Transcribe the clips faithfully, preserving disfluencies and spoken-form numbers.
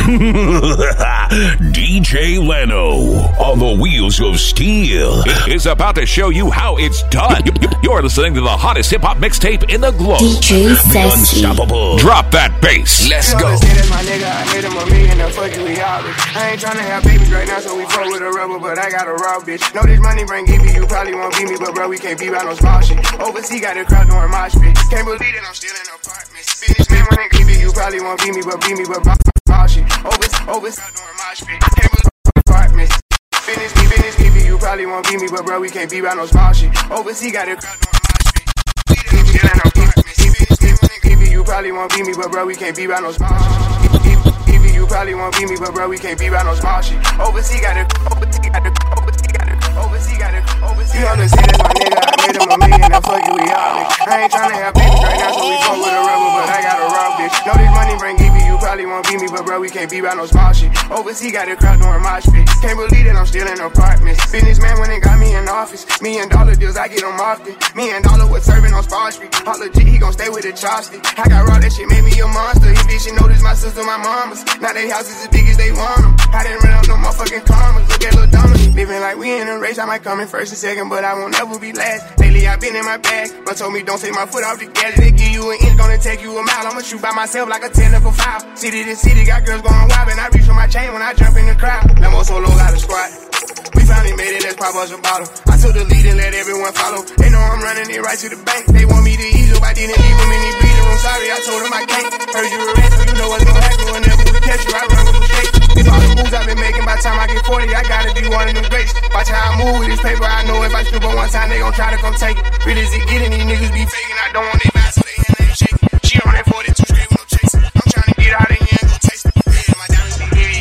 D J Leno on the wheels of steel is about to show you how it's done. You're listening to the hottest hip-hop mixtape in the globe. D J The Unstoppable. Drop that bass. Let's go. That's my nigga. I hit him a million and fuck you, we all rich. I ain't tryna have babies right now, so we fuck with a rubber, but I got a raw bitch. Know this money bring give me, you probably won't beat me, but bro, we can't be about no small shit. Overseas got the crowd doing mosh pit. Can't believe that I'm still in apartments. Finish man when they give me, you probably won't beat me, but beat me, but small shit. Overseas, overseas doing mosh pit. Can't believe apartments. Finish me, finish me, you probably won't beat me, but bro, we can't be about no small shit. Overseas got the crowd doing mosh pit. Still in apartments. Finish me when they give me, you probably won't beat me, but bro, we can't be about no small shit. You probably won't beat me, but bro, we can't be about no small shit. Overseas got it, overseas got it, overseas got it, overseas got it, overseas. You understand that's my nigga, I made him a million, and fuck you, we all rich. I ain't tryna have babies right now, so we fuck with a rubber, but I got a raw bitch. Know this money bring give me, you probably won't beat me, but bro, we can't be about no small shit. Overseas got the crowd doing mosh pit. Can't believe that I'm still in apartments. Businessman when they got me in office. Million dollar deals, I get them often. Me and Dollar was serving on Star Street. All legit, he gon' stay with the chopstick. I got raw, that shit made me a monster. He bitch, she noticed my sister, my mama's. Now they houses as big as they want them. I didn't run up no motherfucking commas. Look at Lil Dominic. Living like we in a race. I might come in first and second, but I won't ever be last. Lately I been in my bag, but told me don't take my foot off the gas. They give you an inch, gonna take you a mile. I'ma shoot by myself like a ten for five. City to city, got girls going wild, and I reach for my chain when I jump in the crowd. Lambo solo got a squad. We finally made it, let's pop us a bottle. I took the lead and let everyone follow. They know I'm running it right to the bank. They want me to ease up, I didn't leave them in the breather room. Sorry, I told them I can't. Heard you a rat, so you know what's gonna happen whenever we catch you. I run with them straight. These all the moves I've been making, by the time I get forty, I gotta be one of them greats. Watch how I move with this paper, I know if I strip up one time, they gon' try to come take it. Real as it getting, these niggas be faking. I don't want they vibe, so they hand ain't shaking. She on that forty-two straight with no chasing. I'm trying to get out of here and go taste it. Yeah, my diamonds be big.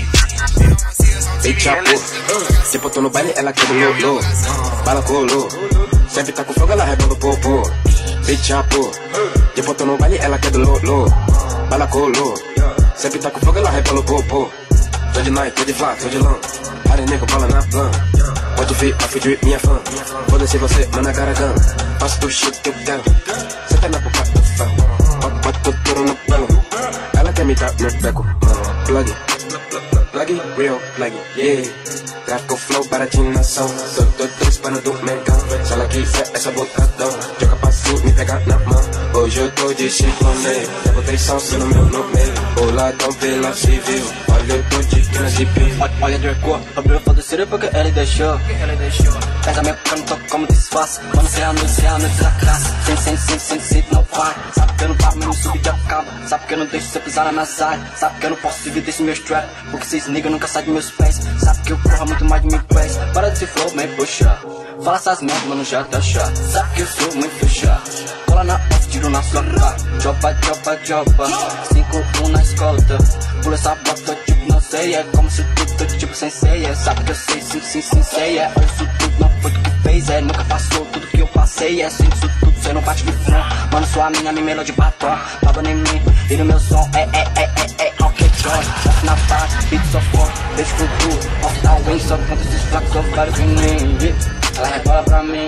Ei, chapo, se botou no baile, ela quer do lolo. Bala colou, sempre tá com fogo, ela rebola o popô. Ei, chapo, se botou no baile, ela quer do lolo. Bala colou, sempre tá com fogo, ela rebola o popô. Tô de night, tô de flá, tô de lã. Arenego, bola na plan. Pode ver, a feed minha fã. Foda-se você, mana caracan. Faço do shit que eu quero. Senta na boca do fã. Bota tudo no pelo. Ela quer me dar meu beco. Plug. Plug, real, plug, yeah. Tráfico flow, baratinho na ação. Tô, tô, tô disparando do mercado. Se ela quiser, é só botadão. Joga pra cima, me pega na mão. Hoje eu tô de ciclone. Já botei salsa no meu nome. Boladão pela civil. Olha, eu tô de quinas de pio. Olha, Draco, abriu foda sério porque ele deixou. Ele deixou. Pega minha boca, não tô como disfarce. Vamos ser a noite, ser a noite da classe. Sem, sem, sem, sem, sem, não vai. Sabe que eu não paro, mas não subi de acaba. Sabe que eu não deixo você pisar na minha saia. Sabe que eu não posso viver desse meu strap. Porque vocês niggas nunca saem de meus pés. Sabe que eu corro muito mais de mil pés. Para de se flow, me puxa. Fala essas merdas, mano, já tá chato. Sabe que eu sou muito chato. Cola na off, tiro na sua cara. Joba, joba, joba. cinco um na escolta. Pula essa bota, tipo, não sei. É como se tudo, tô tipo sem ceia. Sabe que eu sei, sim, sim, sim, sei. É, isso tudo não foi tu que fez. É, nunca passou tudo que eu passei. É, sim, isso tudo, cê não bate de front. Mano, sua mina, me melou de batom. Baba em mim, e no meu som. É, é, é, é, é, ok, joy. Off na paz, beat só forte. Deixa o futuro, off na wing. Só conta esses flacos, só vários em mim. Ela rebola pra mim.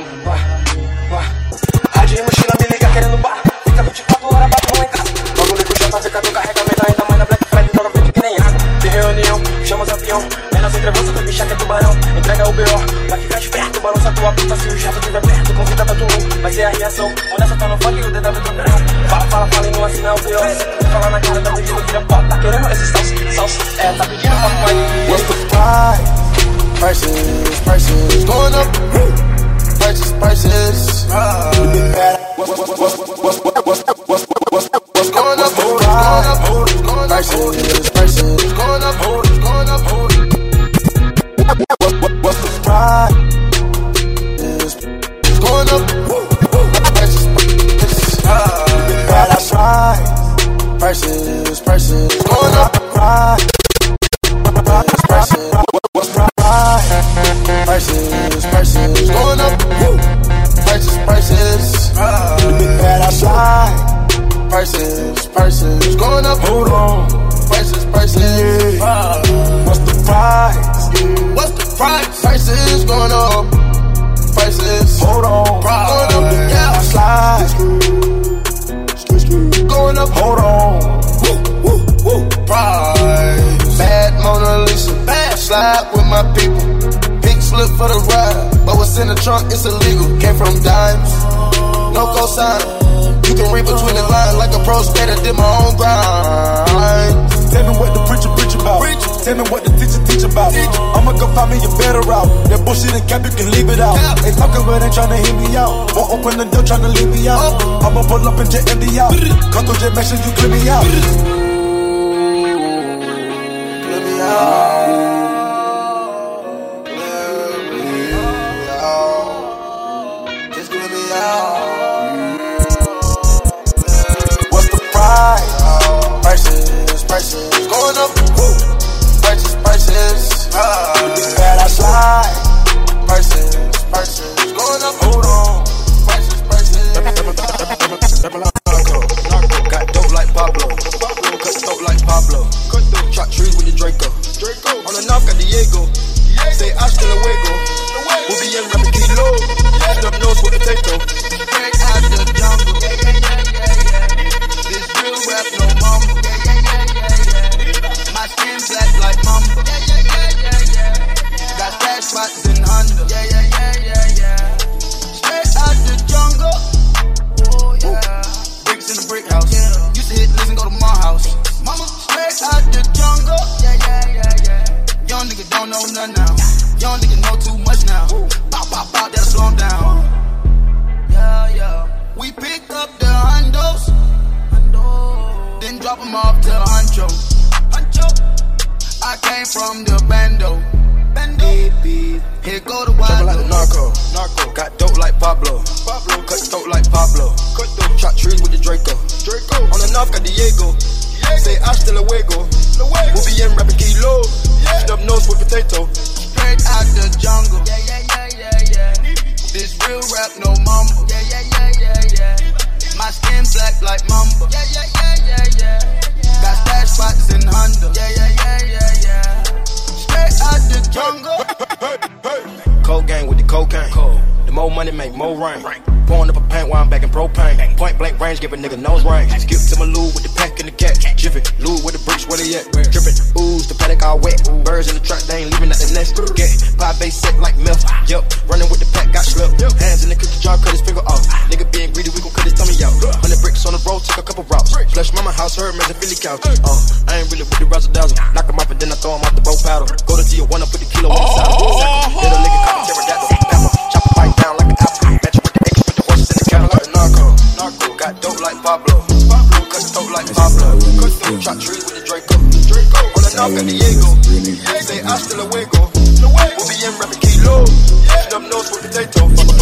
Rádio e mochila, me liga querendo bar. Fica vinte e quatro horas, batom em casa. Logo ligo o janta, fica do carregamento. Ainda mais na Black Friday, joga verde que nem água. Tem reunião, chama os avião. Menos entrevista do bicha que é tubarão. Entrega o B O, vai ficar esperto. Balança tua pista se o jato estiver perto. Convida pra tu, vai ser a reação. Quando essa tá no funk, o dedo é do grão. Fala, fala, fala e não assina o B O. Fala na cara, tá pedindo vira pó. Tá querendo esse salsa, salsa. É, tá pedindo papo aí. What's the price? Prices, prices going up. Prices, prices. What's, what's, what's, what's, what's, what's, what's, what's going up? Going up. Prices, prices going up. Going up. What, what, what's the price? It's going up. Prices, prices. That's right. Prices, prices going up. Prices, prices. What's the price? Prices, prices going up. Prices, prices. That's right. Prices, prices going up. Hold on. Prices, prices. What's the price? What's the price? Prices going up. Prices. Hold on. Going up. Yeah. Slide. Going up. Hold on. Woo, woo, woo. Price. slide with my people. Pink slip for the ride, but what's in the trunk is illegal. Came from dimes, no cosign. You can read between the lines like a pro skater, did my own grind. Tell me what the preacher preach about. Preach. Tell me what the teacher teach about. Teach. I'ma go find me a better route. That bullshit and cap, you can leave it out. Yeah. They talking but ain't tryna hear me out. Won't open the door tryna leave me out. Oh. I'ma pull up and just empty out. Come through, just make sure you clear me out. Clear me out. Prices going up, woo. Prices, prices, ah. Bad I slide. Prices, prices going up, hold on. Prices, prices. Got dope like Pablo, cut dope like Pablo. Chop trees with the Draco. On the knock at Diego. Say hasta luego. We'll be in rapping kilo. Snub nose with potato. Straight out the jungle. This real rap no mumble. My skin black like mamba. Yeah, yeah, yeah, yeah, yeah. Got stash spots in Honda. Yeah, yeah, yeah, yeah, yeah. Straight out the jungle. Oh, yeah. Bricks in the brick house. Yeah. Used to hit listen, go to my house. Mama, straight out the jungle. Yeah, yeah, yeah, yeah. Young nigga don't know nothing now. Young nigga know too much now. Pop, pop, pop, that'll slow him down. Yeah, yeah. We pick up the hundos. Then drop them off to Huncho. I came from the bando. Bando. Here go the wild. Trapping like the narco. Narco. Got dope like Pablo. Pablo. Cut dope like Pablo. Cut dope. Chop trees with the Draco. Draco. On the knock at Diego. Yeah. Say hasta luego. Luego. We'll be in rapping kilo. Yeah. Snub nose with potato. Straight out the jungle. Yeah, yeah, yeah, yeah, yeah. This real rap no mumble. Yeah, yeah, yeah, yeah, yeah. My skin black like mamba. Yeah, yeah, yeah, yeah, yeah. Got stash spots in Honda. Yeah, yeah, yeah, yeah, yeah. Straight out the jungle. Cold gang with the cocaine. Cold. The more money make more rain. Pouring up a paint while I'm back in propane. Point blank range, give a nigga nose range. Skip to my loo with the pack and the cat. Jiffy, loo with the bricks, where they at? Drippin', ooze, the paddock all wet. Birds in the truck, they ain't leaving at the nest. Get pie base set like milk. Yup, running with the pack, got slipped. Hands in the cookie jar, cut his finger off. Nigga being greedy, we gon' cut his tummy out. Hundred bricks on the road, took a couple routes. Flush mama house, her man, the Philly couch. Uh, I ain't really with the razzle dazzle. Knock him off and then I throw him off the boat paddle. Go to Tijuana, put the kilo on the saddle. Little nigga cop a pterodactyl. Chop a bite down like an apple. Match with the X, with the horses in the cattle like a narco. Narco, got dope like Pablo. Pablo, cut dope like Pablo. Cut dope, chop trees with the Draco. Draco, on the knock at Diego. Say hasta luego. We'll be in rapping kilo. Snub nose with potato.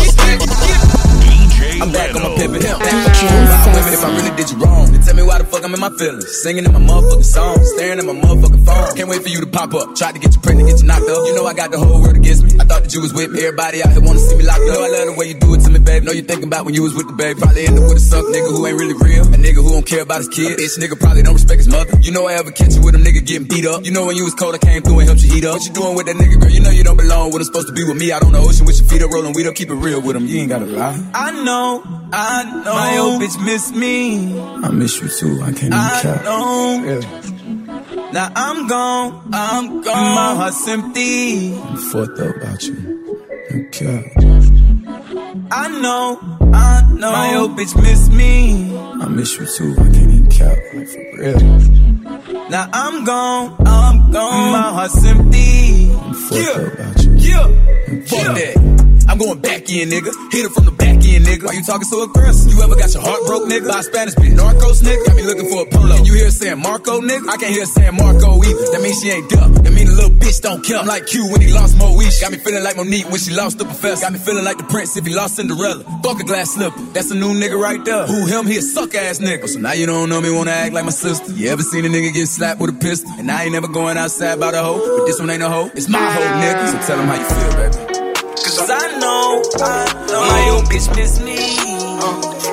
I'm back on my pimpin'. If I really did you wrong, then tell me why the fuck I'm in my feelings. Singing in my motherfucking song, staring at my motherfucking phone. Can't wait for you to pop up. Tried to get you pregnant, get you knocked up. You know I got the whole world against me. I thought that you was with me. Everybody out here wanna see me locked up. You know I love the way you do it to me, baby. Know you thinking about when you was with the baby. Probably end up with a suck nigga who ain't really real. A nigga who don't care about his kids. Bitch nigga probably don't respect his mother. You know I ever catch you with a nigga getting beat up. You know when you was cold I came through and helped you heat up. What you doing with that nigga, girl? You know you don't belong with him. Supposed to be with me out on the ocean with your feet up, rolling weed up. Keep it real with him. You ain't gotta lie. I know, I know. My old bitch miss me. I miss you too. I can't even I know. Yeah. Now I'm gone, I'm gone. My heart's empty. I'm fucked up about you. Okay. I know, I know. My old bitch miss me. I miss you too. I can't even count. Like for real. Now I'm gone, I'm gone. My heart's empty. I'm fucked yeah. up about you. Yeah. Okay. Fuck that. I'm going back in, nigga. Hit it from the back end, nigga. Why you talking so aggressive? You ever got your heart broke, nigga? By a Spanish bitch, Narcos, nigga. Got me looking for a polo. Can you hear saying Marco, nigga? I can't hear saying Marco either. That means she ain't duck. That mean the little bitch don't kill. I'm like Q when he lost Moesha. Got me feeling like Monique when she lost the professor. Got me feeling like the prince if he lost Cinderella. Fuck a glass slipper. That's a new nigga right there. Who him? He a suck ass nigga. So now you don't know me, wanna act like my sister. You ever seen a nigga get slapped with a pistol? And I ain't never going outside by the hoe. But this one ain't a hoe. It's my hoe, nigga. So tell him how you feel, baby. Cause I know, I know my old bitch miss me. Uh,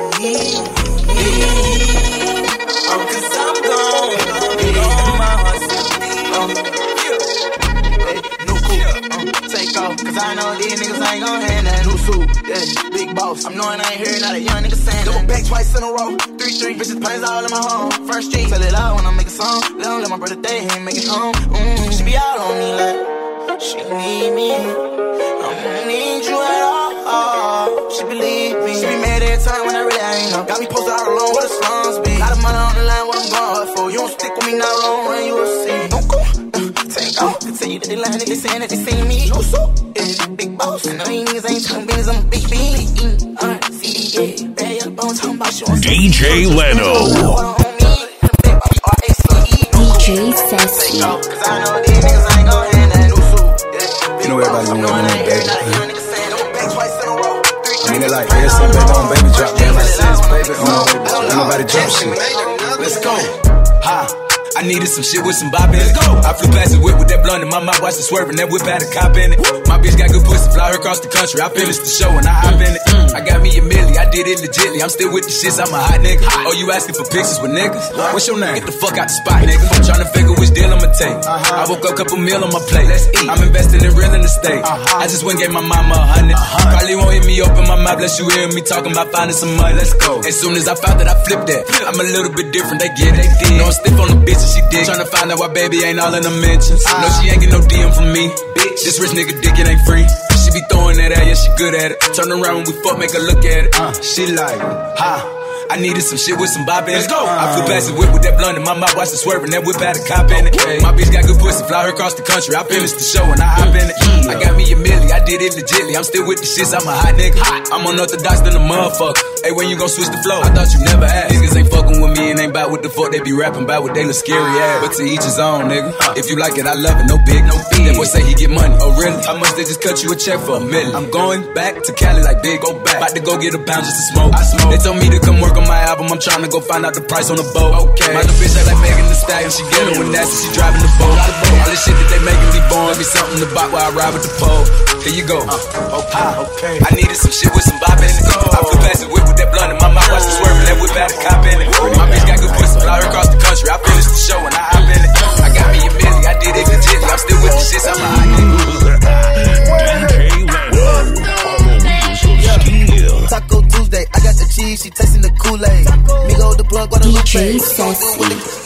Cause I'm gone, gone, my heart's empty. Hey, new coupe, uh, take off. Cause I know these niggas ain't gon' hand that new suit. Yeah, big boss. I'm knowing I ain't hearing not a young nigga saying that. Double back twice in a row, three, three. Bitches plays all in my home. First street, tell it out when I make a song. Let, let my brother day, he ain't make it home. Mm, she be out on me like. she need me. I don't need you at all. She believe me. She be mad every time when I really ain't know. Got me posted all alone where the slums be. Lot of money on the line, what I'm going for. You don't stick with me not long, and you will see. Don't go. Take off. Continue to the line that they saying that they see me. No so, yeah, big boss. I know you niggas ain't talking business, I'm a big bean. Uh, see, yeah, bad yellow bone talking about you. D J Leno. D J Sassy. Cause I know these niggas ain't gon' hand that new suit. You know everybody know what I mean, baby. I mean, they like, yeah, some baby on baby drop, man. Like, sis, baby, no, ain't nobody drop shit. Let's go. Ha. I needed some shit with some bop in it. I flew past the whip with that blunt in my mouth, watched it swerving. That whip had a cop in it. My bitch got good pussy, fly her across the country. I finished the show and I hop in it. I got me a milli, I did it legitly. I'm still with the shits, I'm a hot nigga. Oh, you asking for pictures with niggas? What's your name? Get the fuck out the spot, nigga. I'm trying to figure which deal I'ma take. I woke up, couple meal on my plate. Let's eat. I'm investing in real estate. I just went and gave my mama a hundred. Probably won't hear me open my mouth, unless you hear me talking about finding some money. Let's go. As soon as I found that, I flipped that. I'm a little bit different, they get it. No, I'm stiff on the bitch and she dig. Trying to find out why baby ain't all in the mentions. No, she ain't get no D M from me. Bitch, this rich nigga dick, it ain't free. She be throwing that at, yeah, she good at it. Turn around when we fuck, make her look at it. Uh, she like, ha. I needed some shit with some bop in it. Let's go. I flew past the whip with that blunt in my mouth, watched it swerving. That whip had a cop in it. My bitch got good pussy, fly her across the country. I finished the show and I hop in it. I got me a milli, I did it legitly. I'm still with the shits, I'm a hot nigga. I'm unorthodox than a motherfucker. Hey, when you gon' switch the flow? I thought you never asked. Niggas ain't fucking with me and ain't bout what the fuck they be rapping about, what they look scary ass. But to each his own, nigga. If you like it, I love it, no big, no big. That boy say he get money, oh really? How much they just cut you a check for a million? I'm going back to Cali like big, go back. About to go get a pound just to smoke. I smoke. They told me to come work on my album, I'm trying to go find out the price on the boat. Okay. My little bitch act like Megan Thee Stallion, she get her when nasty, she driving the boat. All this shit that they making me born, be something to buy while I ride with the pole. Here you go. Uh, okay, okay. I needed some shit with some bop in it. I flew past the whip with that blunt in my mouth, watched it swerving. That whip had a cop in it. My bitch got good pussy, fly her across the country. I finished the show and I hop in it. I got me a milli, I did it legitly. I'm still with the shits, I'm a hot nigga. Taco Tuesday, I got the cheese, she tasting the Kool-Aid. Migo the plug, what a D J Sassy.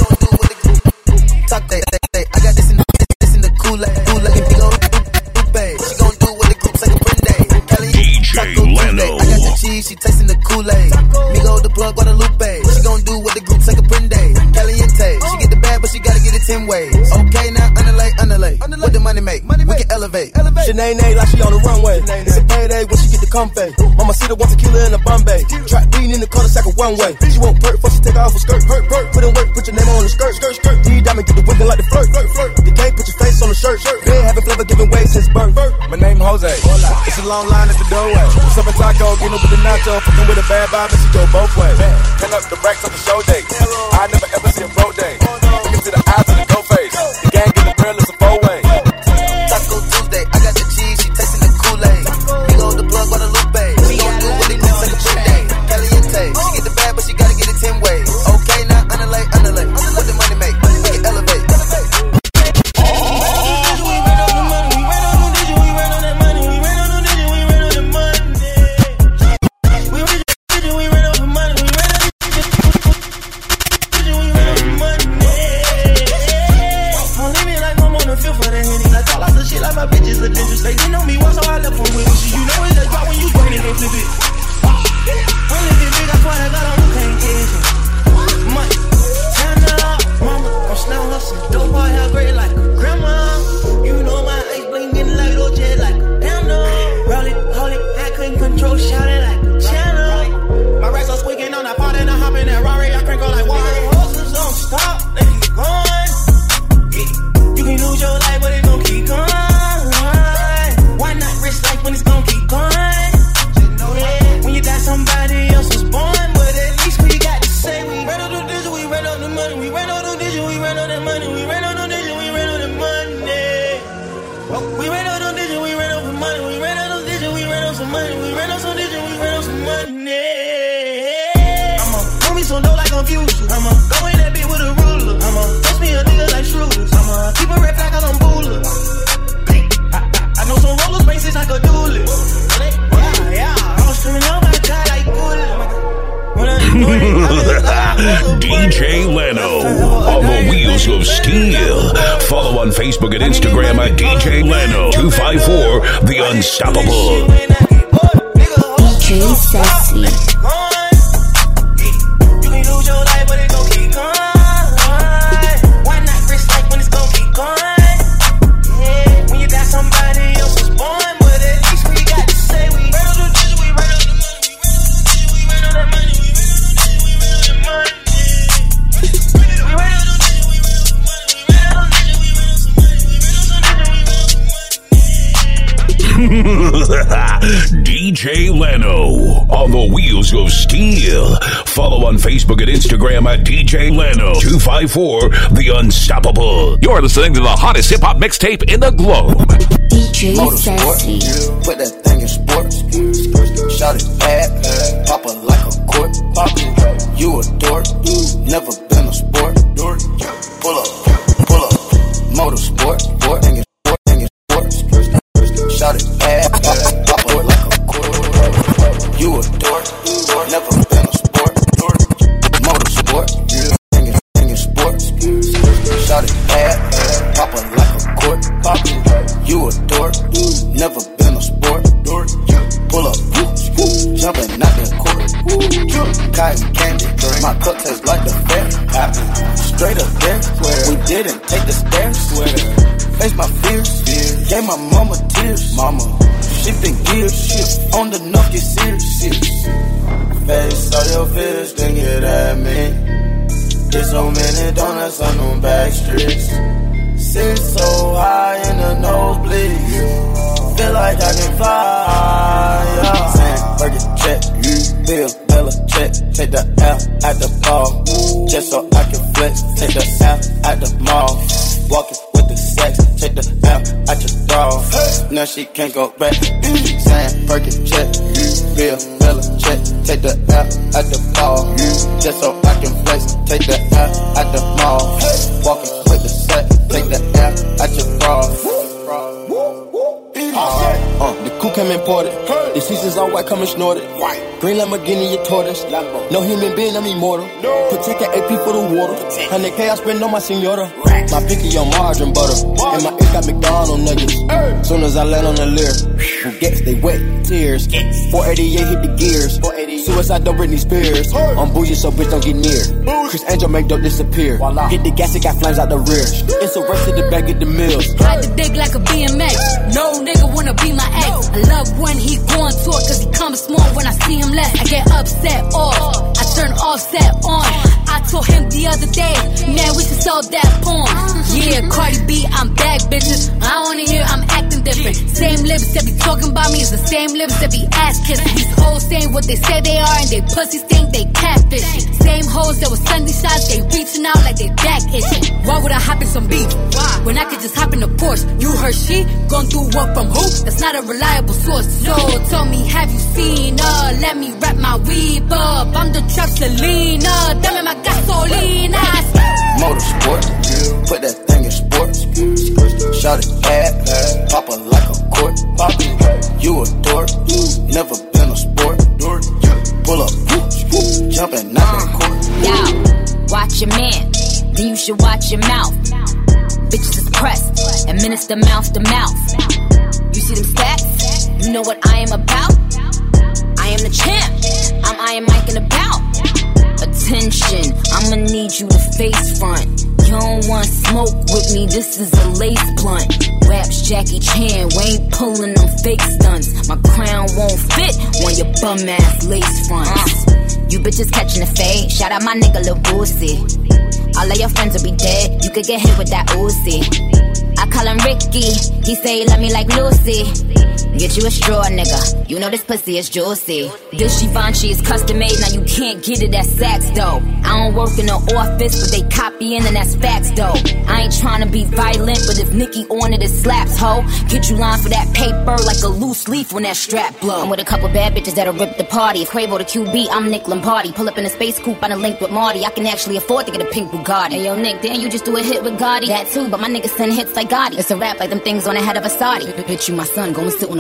Taco, I got this in the, this in the Kool-Aid. Kool-Aid, Migo the she gon' do what the group say a friend day. D J Leno. I got the cheese, she tasting the Kool-Aid. Migo the plug, what a she gon' do what the group say a friend day. Caliente, she get the bag, but she gotta get it ten ways. Okay, now underlay, underlay. What the money make? We can elevate. Shanae like she on the runway. It's a payday when she get the comfy. Mama see the one tequila in the Bombay. Track bean in the color sack of one way. She won't perk, first she take her off her skirt. Perk, perk. Put in work, put your name on the skirt. Skirt, skirt. D diamond, get the whipping like the flirt. Flirt, flirt. The game, put your face on the shirt. Been having flavor giving way since birth. My name Jose. It's a long line at the doorway. Summer taco, getting with the nacho. Fucking with a bad vibe and she go both ways. Turn up the racks on the show day. I never ever see a bro day. Look into the eyes of the go face. The gang get the grill, it's a four way. Taco Tuesday, I got the cheese, she tasting the Kool-Aid. Migo the plug, what a Lupe. She gon' do what it do, like a friend day. Caliente, she get the bag, but she gotta get it ten ways. Okay, now underlay, underlay. What the money make? We can elevate. We ran on the money, we ran on the money, we ran on the money, we ran on the money, we ran on the money. on Facebook and Instagram at D J Lano two five four, The Unstoppable. D J Sassy. D J Lano on the wheels of steel. Follow on Facebook and Instagram at D J Lano two five four, The Unstoppable. You're listening to the hottest hip hop mixtape in the globe. D J Sassy. Put that thing in sports. Shout it bad. Pop it like a court. Pop it. You a dork. Never been a sport. Pull up. Pull up. Motorsport. Sport. Thing in sport. Thing in sports. Shout it bad. Pop it like a court. You a dork. Never been a sport. Motorsport. Thing in, thing in sports. Shout it bad. Pop it like a court. Pop it. You a dork. Never been a sport. Pull up. Jumping out the court. Cotton candy. My cup tastes like the fair. Straight up there. We didn't take the stairs. Face my fears. Gave my mama tears. Mama. Shifting gears. Shift on the knock, get serious. Face all your fears, then get at me. There's so many donuts on them back streets. Sit so high in the nosebleeds. Feel like I can fly. Yeah. Sam, burger check. Bill, Bella check. Take the L at the ball. Just so I can flex. Take the L at the mall. Walking with the sex. Take the L at your bra. Now she can't go back. Sam, burger check. Bill, Bella check. Take the L at the ball. Just so I can flex. Take the L at the mall. Walking with the sex. Take the L at your bra. Uh, the coupe came imported. The seasons all white, coming snorted. Green Lamborghini, your tortoise. No human being, I'm immortal. Protect the A P for the water. one hundred K I spend on my senora. My pinky on margarine butter. And my ink got McDonald's nuggets. Soon as I land on the leer, who gets they wet tears. four eighty-eight hit the gears. Suicide don't Britney Spears. I'm bougie, so bitch don't get near. Chris Angel make dope disappear. Hit the gas, it got flames out the rear. It's a race to the back of the mills. Ride the dick like a B M X. No nigga wanna be my ex. I love when he go on tour, cause he comes small when I see him less. I get upset off, I turn offset on. I told him the other day, man, we should sell that porn. Yeah, Cardi B, I'm back, bitches. I wanna hear I'm acting different. Same lips that be talking about me is the same lips that be ass kissing. These hoes saying what they say they are and they pussies think they catfishing. Same hoes that was Sunday shots, they reaching out like they back itching. Why would I hop in some beef? Why? When I could just hop in the Porsche. You heard she gon' do what from who? That's not a reliable source. So tell me, have you seen her? Let me wrap my weave up. I'm the trap Selena. Dame my gasolina. Motorsport, put that thing in sports. Shout it bad, pop it like a court. Pop it, you a dork, never been a sport. Pull up, jumping out the court. Yo, watch your man, then you should watch your mouth. Bitches is pressed, administer mouth to mouth. You see them stats? You know what I am about? I am the champ, I'm Iron Mike and about. Attention, I'ma need you to face front. You don't want smoke with me, this is a lace blunt. Raps Jackie Chan, we ain't pulling them fake stunts. My crown won't fit on your bum ass lace fronts. You bitches catching the fade, shout out my nigga Lil Boosie. All of your friends will be dead, you could get hit with that Uzi. I call him Ricky, he say he love me like Lucy. Get you a straw, nigga, you know this pussy is juicy. This Givenchy is custom made, now you can't get it at Saks though. I don't work in the office, but they copying and that's facts though. I ain't tryna be violent, but if Nicki on it, it slaps, ho. Get you line for that paper like a loose leaf when that strap blow. I'm with a couple bad bitches that'll rip the party. If Quavo the Q B, I'm Nick Lombardi. Pull up in a space coupe, I done linked with Marty. I can actually afford to get a pink Bugatti. Hey yo Nick, damn you just do a hit with Gotti. That too, but my niggas send hits like Gotti. It's a rap like them things on the head of a Saudi. Bitch, you my son, go and sit on the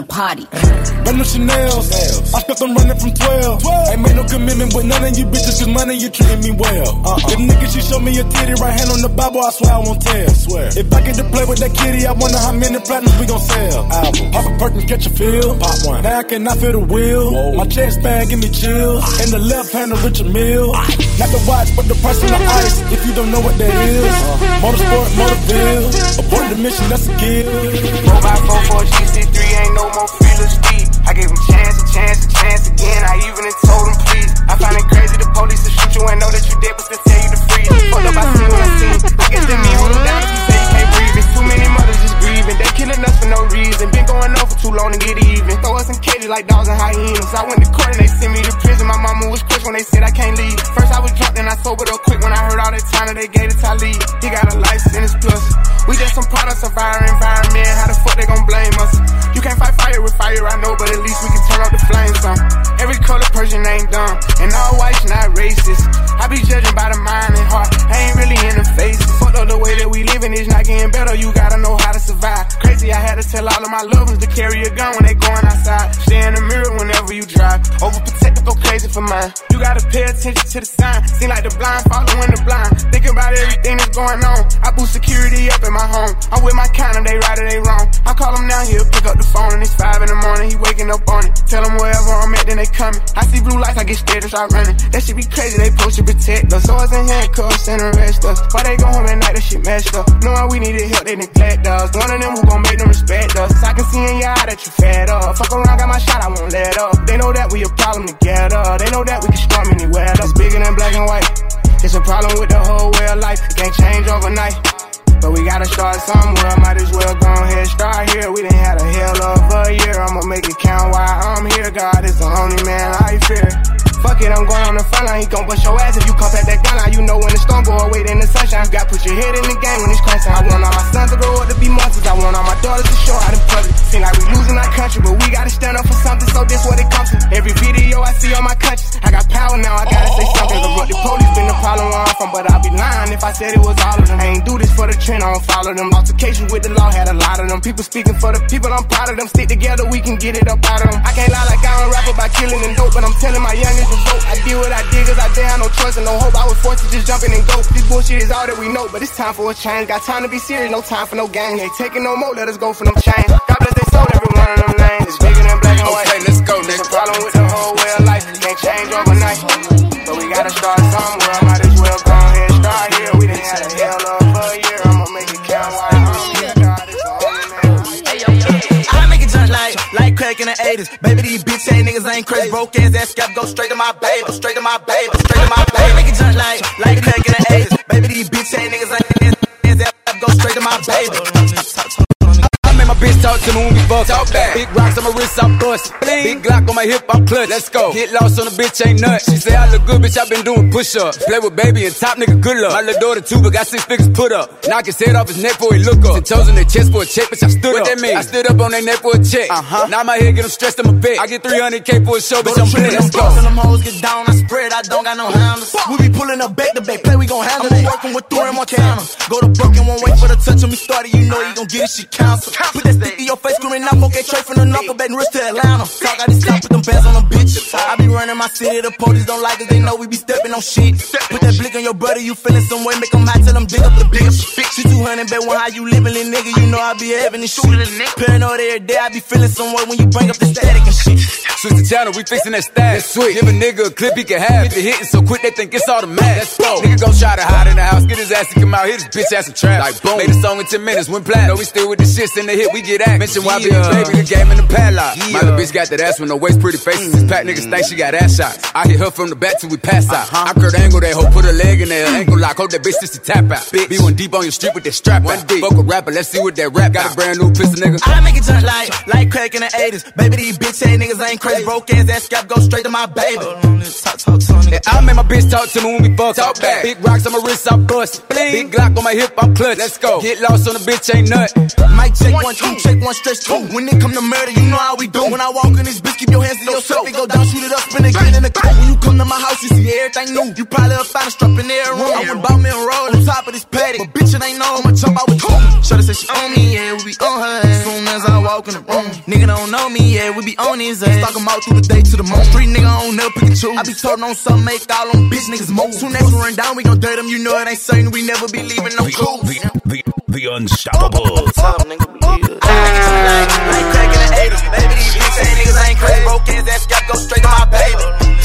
party. Run them Chanel's, I spent them running from twelve. Ain't made no commitment with none of you bitches, cause money you treating me well. Uh-uh. If nigga, she show me a titty, right hand on the Bible, I swear I won't tell. Swear. If I get to play with that kitty, I wonder how many platinums we gon' sell. Album. Pop a Perkins, catch a feel. Pop one. Now I cannot feel the wheel. Whoa. My chest bag, give me chills. And the left hand of Richard Mill. Not the watch, but the price on the ice. If you don't know what that is. Uh-huh. Motorsport, Motorville. Abort the mission, that's a kill. four by four, four G C three, ain't no more feelers deep. I gave him chance, a chance, a chance again. I even told him please. I find it crazy the police will shoot you and know that you dead, but still tell you to freeze. Fucked up, I seen what I seen. I guess that me hold him down if you say you can't breathe. It's too many mothers just grieving. They killing us for no reason. Been going on for too long to get even. Throw us in cages like dogs and hyenas. I went to court and they sent me to prison. My mama was quick when they said I can't leave. First I was drunk, then I sobered up quick when I heard all that time that they gave to Talib. He got a life sentence plus. We just some products of our environment. How the fuck they gon' blame us? You can't fight fire with fire, I know, but at least we can turn up the flames some. Every color person ain't dumb, and all white's not racist. I be judging by the mind and heart, I ain't really in the face. Fuck up the way that we living is not getting better, you gotta know how to survive. Crazy, I had to tell all of my loved ones to carry a gun when they going outside. Stay in the mirror whenever you drive. Overprotective, go crazy for mine. You gotta pay attention to the sign. Seem like the blind following the blind. Thinking about everything that's going on. I boost security up in my home. I'm with my kind of they right or they wrong. I call him down here, pick up the phone, and it's five in the morning. He waking up on it. Tell him wherever I'm at, then they coming. I see blue lights, I get scared and start running. That shit be crazy, they supposed to protect us. Swords and handcuffs and arrest us. Why they go home at night, that shit messed up. Knowing we needed help, they neglect us. One of them who gon' make them respect us. I can see in your eye that you fed up. Fuck around, got my shot, I won't let up. They know that we a problem together. They know that we can storm anywhere. It's bigger than black and white. It's a problem with the whole way of life. It can't change overnight. But we gotta start somewhere, might as well go ahead, start here. We done had a hell of a year, I'ma make it count while I'm here. God is the only man I fear. Fuck it, I'm going on the front line, he gon' bust your ass if you come back that gun line. You know when the storm go away, then the sunshine. You gotta put your head in the game when it's crunching. I want all my sons to grow up to be monsters, I want all my daughters to show out in public. Seem like we losing our country, but we gotta stand up for something, so this what it comes to. Every video I see on my conscience, I got power now, I gotta say something. But the police been the problem where I'm from, but I'd be lying if I said it was all of them. I ain't do this for the trend, I don't follow them. Altercations with the law had a lot of them. People speaking for the people, I'm proud of them. Stick together, we can get it up out of them. I can't lie like I don't rap about killing and dope, but I'm telling my youngest to vote. I did what I did cause I did have no trust and no hope. I was forced to just jump in and go. This bullshit is all that we know, but it's time for a change. Got time to be serious, no time for no game. Ain't taking no more, let us go for them chains. God bless they soul, every one of them names. It's bigger than black and white. Okay, let's go, nigga. It's a problem with the whole way of life. Can't change overnight, but we gotta start somewhere. Might as well go ahead, start here. We done had a hell of a year. I'ma make it count while I'm here. God is the only man. I make it jump like, like crack in the eighties. Baby, these bitch ass niggas ain't crazy. Broke ass, that scalp go straight to my baby. Straight to my baby, straight to my baby. Make it jump like, like crack in the eighties. Baby, these bitch ass niggas ain't crazy. That scalp go straight to my baby. My bitch talk to me when we fuck. Talk back. Big rocks on my wrist, I'm bust. Big Glock on my hip, I'm clutch. Let's go. Get lost on the bitch, ain't nuts. She say I look good, bitch, I been doing push-ups. Play with baby and top nigga, good luck. My little daughter too, but got six figures put up. Knock his head off his neck before he look up. Ten toes in their chest for a check, bitch, I stood what up. What that mean? I stood up on their neck for a check. Uh-huh. Now my head get them stressed in my bed. I get three hundred K for a show, bitch, I'm blessed. Let's go. Them hoes get down, I spread, I don't got no handles. We be pulling up back to back, play, we gon' handle it. I'm working with Thor and Montana. Go to broken, won't wait for the touch when we started, you know you gon' get it, she counsel. Put that stick in your face, screaming out, okay, trade from the knuckle, back and wrist to Atlanta. Talk out this stuff with them bands on them bitches. I be running my city, the police don't like us, they know we be stepping on shit. Put that blick on your brother, you feeling some way, make them hot, tell them dig up the bitch. She two hundred, bet one how you living, little nigga, you know I be having this shit. Paranoid every day, I be feeling some way when you bring up the static and shit. Switch the channel, we fixing that stack. Sweet. Give a nigga a clip he can have. Hit the hitting so quick they think it's automatic. Let's go. Nigga gon' try to hide in the house, get his ass to come out, hit his bitch ass some trap. Like boom. Made a song in ten minutes, went platinum. No, we still with the shits in the hit, we get act. Mention Y B yeah. Baby, the game in the padlock. Yeah. My little bitch got that ass with no waist, pretty faces. Mm. Pack niggas think she got ass shots. I hit her from the back till we pass out. Uh-huh. I curved angle that hoe, put her leg in there. Ankle lock, hope that bitch till she tap out. Bitch. Be one deep on your street with that strap one out. Deep. Fuck a rapper, let's see what that rap got. A brand new pistol, nigga. I make it jump like, like crack in the eighties. Baby, these bitch ass niggas ain't crazy. crazy. Broke ass, that scalp go straight to my baby. Talk, talk, talk, yeah, I make my bitch talk to me when we fuck. Talk back. Big rocks on my wrist, I bust. Bling. Big Glock on my hip, I'm clutch. Let's go. Get lost on the bitch, ain't nut. Might check one, two, check one, stretch two. When it come to murder, you know how we do. When I walk in this bitch, keep your hands to yourself. It go down, shoot it up, spin it, get in the coat. When you come to my house, you see everything new. You probably find a strap in there room. I went bout me and roll on top of this paddock. But bitch, it ain't no, I'ma jump out with two. Shorty say she on me, yeah, we be on her ass. Soon as I walk in the room, nigga don't know me, yeah, we be on his ass. Talk him out through the day to the moon. Street nigga, I don't never pick and choose. I be told on something, make all them bitch niggas move. Soon as we run down, we gon' dirt them. You know it ain't certain, we never be leaving no clues. The, the, the unstoppable. Some nigga be here. I ain't cracking the eighties. Baby, these bitch ass niggas ain't crazy. Broke ass, that scalp go straight to my baby.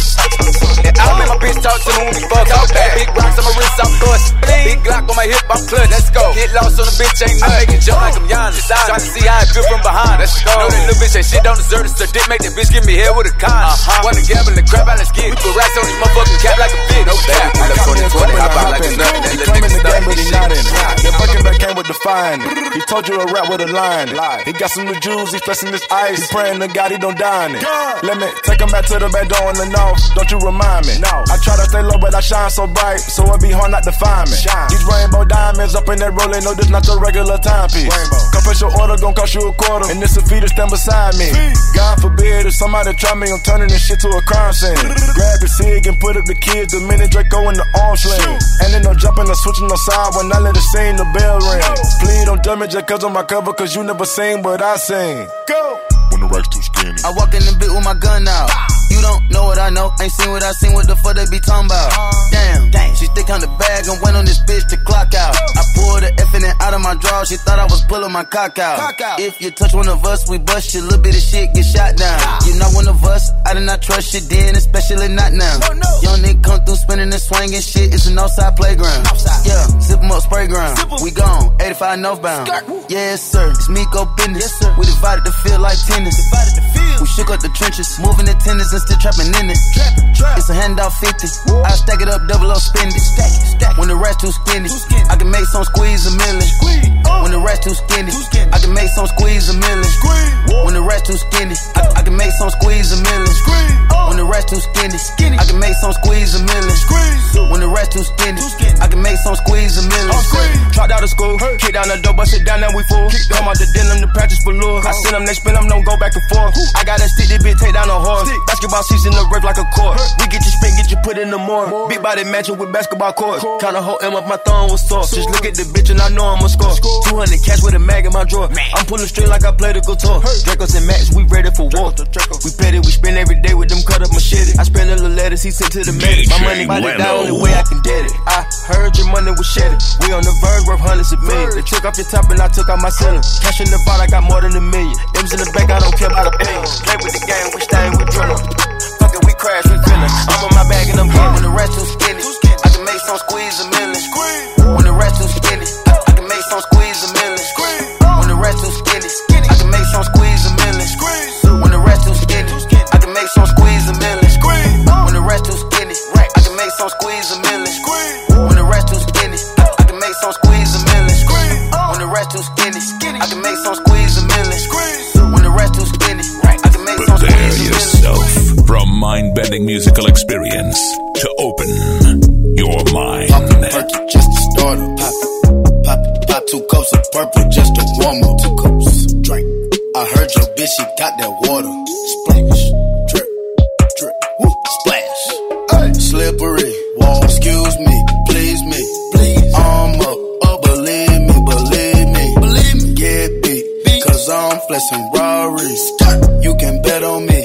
Yeah, I make my bitch talk to me when we fuck. Talk back. Big rocks on my wrist, I bust. Big Glock on my hip, I'm clutch. Let's go. Get lost on the bitch, ain't nut. I make it jump like I'm Giannis. Trying to see how it's good from behind. Let's go. Know that little bitch ain't shit, don't deserve it. So dick make that bitch give me head with a con. Uh-huh. Wanna gamble the crap out, let's get it. We put racks on these motherfucking cap like a fit. No doubt. I come in twenty, hop out like a nut. And that little nigga stuck but he not in it. That fucking back came with define it. He told you a rap with a line. He got some new jewels, he flexing this ice. He praying to God he don't die in it. Let me take him back to the back door in the north. Don't you remind me? No. I try to stay low, but I shine so bright, so it be hard not to find me. Shine. These rainbow diamonds up in that rolling, no, this not your regular timepiece. Compress your order, gon' cost you a quarter, and this a fee to stand beside me. God forbid if somebody try me, I'm turning this shit to a crime scene. Grab your cig and put up the kids the minute Draco in the arm sling. And then no jumping or switching no side when I let it sing, the bell ring. Please don't judge me just cause on my cover, cause you never seen what I sing. Go! When the rack's too skinny, I walk in the bit with my gun out. You don't know what I know, ain't seen what I seen, what the fuck they be talking about. Damn, Damn. She stick on the bag and went on this bitch to clock out. I pulled the F in it out of my drawer, she thought I was pulling my cock out. cock out. If you touch one of us, we bust you, little bit of shit get shot down. You not one of us, I did not trust you then, especially not now. No, no. Young nigga come through spinning and swinging shit, it's an outside playground. Outside. Yeah, zip 'em up, spray ground. We gone, eighty-five northbound. Skirt. Yes sir, it's Miko business. Yes, sir. We divided the field like tennis. Divided the field. We shook up the trenches, moving the tennis and still trapping in it. Trap, trap. It's a handout fifty. Woo. I stack it up, double up, spend it. Stack it, stack it. When the rest too skinny, too skinny, I can make some squeeze a million. Squeeze. Uh. When the rest too skinny, too skinny, I can make some squeeze a million. Squeeze. When the rest too skinny, I, I can make some squeeze a million. Squeeze. Uh. When the rest too skinny, skinny, I can make some squeeze a million. Squeeze. When the rest too skinny, too skinny, I can make some squeeze a million. Dropped out of school, hey. Kick down the door, bust it down, now we full. Come out the denim, the practice for lure. I send them, they spin them, don't go back and forth. Ooh. I got that stick, this bitch take down a horse. Stick. Basketball season, the rip like a court. Hey. We get you spin, get you put in the more. more. Big body matching with basketball courts. Cool. Kinda hold M up, my thumb was sore. Just look at the bitch and I know I'ma score. score. two hundred cash with a mag in my drawer. Man. I'm pulling straight like I played a guitar. Hey. Dracos and Max, we ready for war. Draco. We petty, we spin every day with them cut up machete. I spend a little letters, he sent to the medic. My money body the only way I can get it. I heard your money was shedded. We on the verge, worth hundreds of millions. They took off your top and I took out my center. Cash in the vault, I got more than a million. M's in the back, I don't care about a penny. Play with the game, we staying with driller. Fuck it, we crash, we feelin'. I'm on my bag and I'm hitting. When the rest too skinny, I can make some squeeze a million. When the rest too skinny, I, I can make some squeeze a million. When the rest too skinny, I can make some squeeze a million. When the rest too skinny, I can make some squeeze a million. When the rest too skinny, I can make some squeeze a million. When the rest too skinny, I, I can make some squeeze a million. When the rest too skinny, I can make some squeeze a million. When the rest too skinny, I can make some squeeze a million. Prepare yourself from mind-bending musical experience to open your mind. Pop a perky just to start up. Pop, pop, pop two cups of purple just to warm up. Two cups, drink. I heard your bitch, she got that water. Splash, drip, drip, woo, splash. Hey. Slippery, wall, excuse me, please me, please. I'm up, up, believe me, believe me, believe me. Get beat, beat. Cause I'm flexing Rari's. You can bet on me.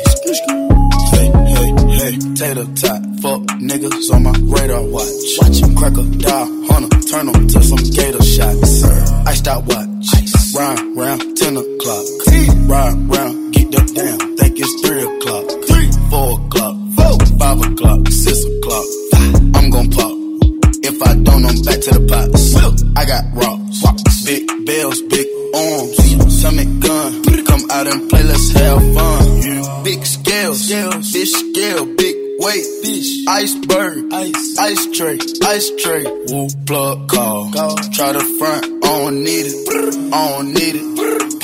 Hey, hey, hey, tater tot, fuck niggas on my radar watch. Watch him crack a die, hunter, turn them to some gator shots. Iced out watch, Ice. Round, round, ten o'clock. Ride round, get that down, think it's three o'clock. Three, four o'clock, four, five o'clock, six o'clock. Five. I'm gon' pop. If I don't, I'm back to the pots. I got rocks, rocks. Big bells, big arms, summit gun. Come out and play, let's have fun. Yeah. Big scales, scales, fish scale, big weight, fish, iceberg, ice, ice tray, ice tray. Woo, plug call. Go. Try the front, I don't need it, I don't need it.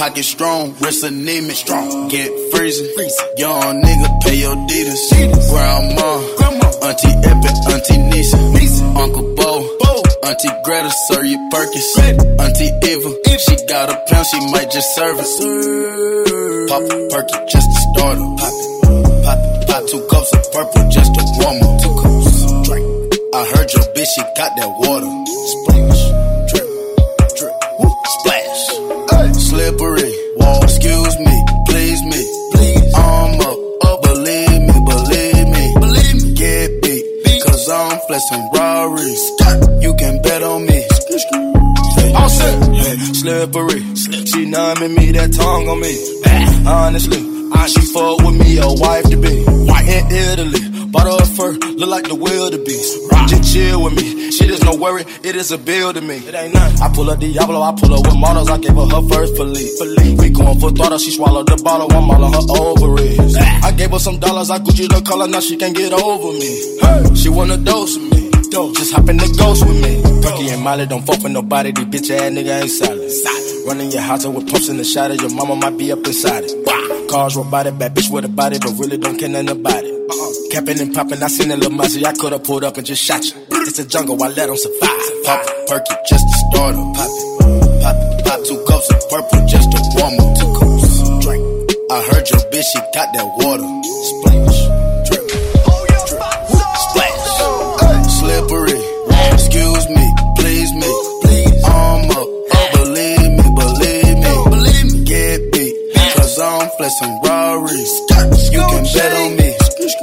pocket strong, wrist anemic, strong. Get freezing, young nigga, pay your deeders. Grandma, Auntie Epic, Auntie Nisa, Uncle Bo, Auntie Greta, serve you Perkins. Auntie Eva, she got a pound, she might just serve it. Pop a perky just to start her. Pop it, pop it, pop two cups of purple just to warm her. Two cups, drink. I heard your bitch, she got that water. Splash, drip, drip, whoop, splash. Hey. Slippery, wall, excuse me, please me, please. I'm up, up, believe me, believe me, believe me. Get beat, beat. Cause I'm flexing Rari. You can bet on me. All set, hey, slippery. She numbing me, that tongue on me. Honestly, she fuck with me, a wife to be. In Italy, bought her a fur, look like the wildebeest. Just chill with me, shit is no worry, it is a bill to me. It ain't nothing. I pull up Diablo, I pull up with models, I gave her her first Philippe. We going for throttle, she swallowed the bottle, I'm all on her ovaries. I gave her some dollars, I Gucci the color, now she can't get over me. Hey. She wanna dose with me. Just hop in the ghost with me. Perky and Molly don't fuck with nobody. These bitch ass nigga ain't solid. Running your house with pumps in the shot of your mama might be up inside it. Cars robotic, bad bitch with a body, but really don't care nothing about it. Uh-uh. Capping and popping, I seen a little Mozzie. I could've pulled up and just shot you. It's a jungle, I let them survive. Pop a perky just to start her. Pop it, pop it, pop two cups of purple just to warm her. Two cups, drink. I heard your bitch, she got that water. Splash, drip, drip, splash. Slippery, excuse me, please me, please. I'm up, oh, believe me, believe me, believe me. Get beat, cause I'm flexing Rari. You can bet on me.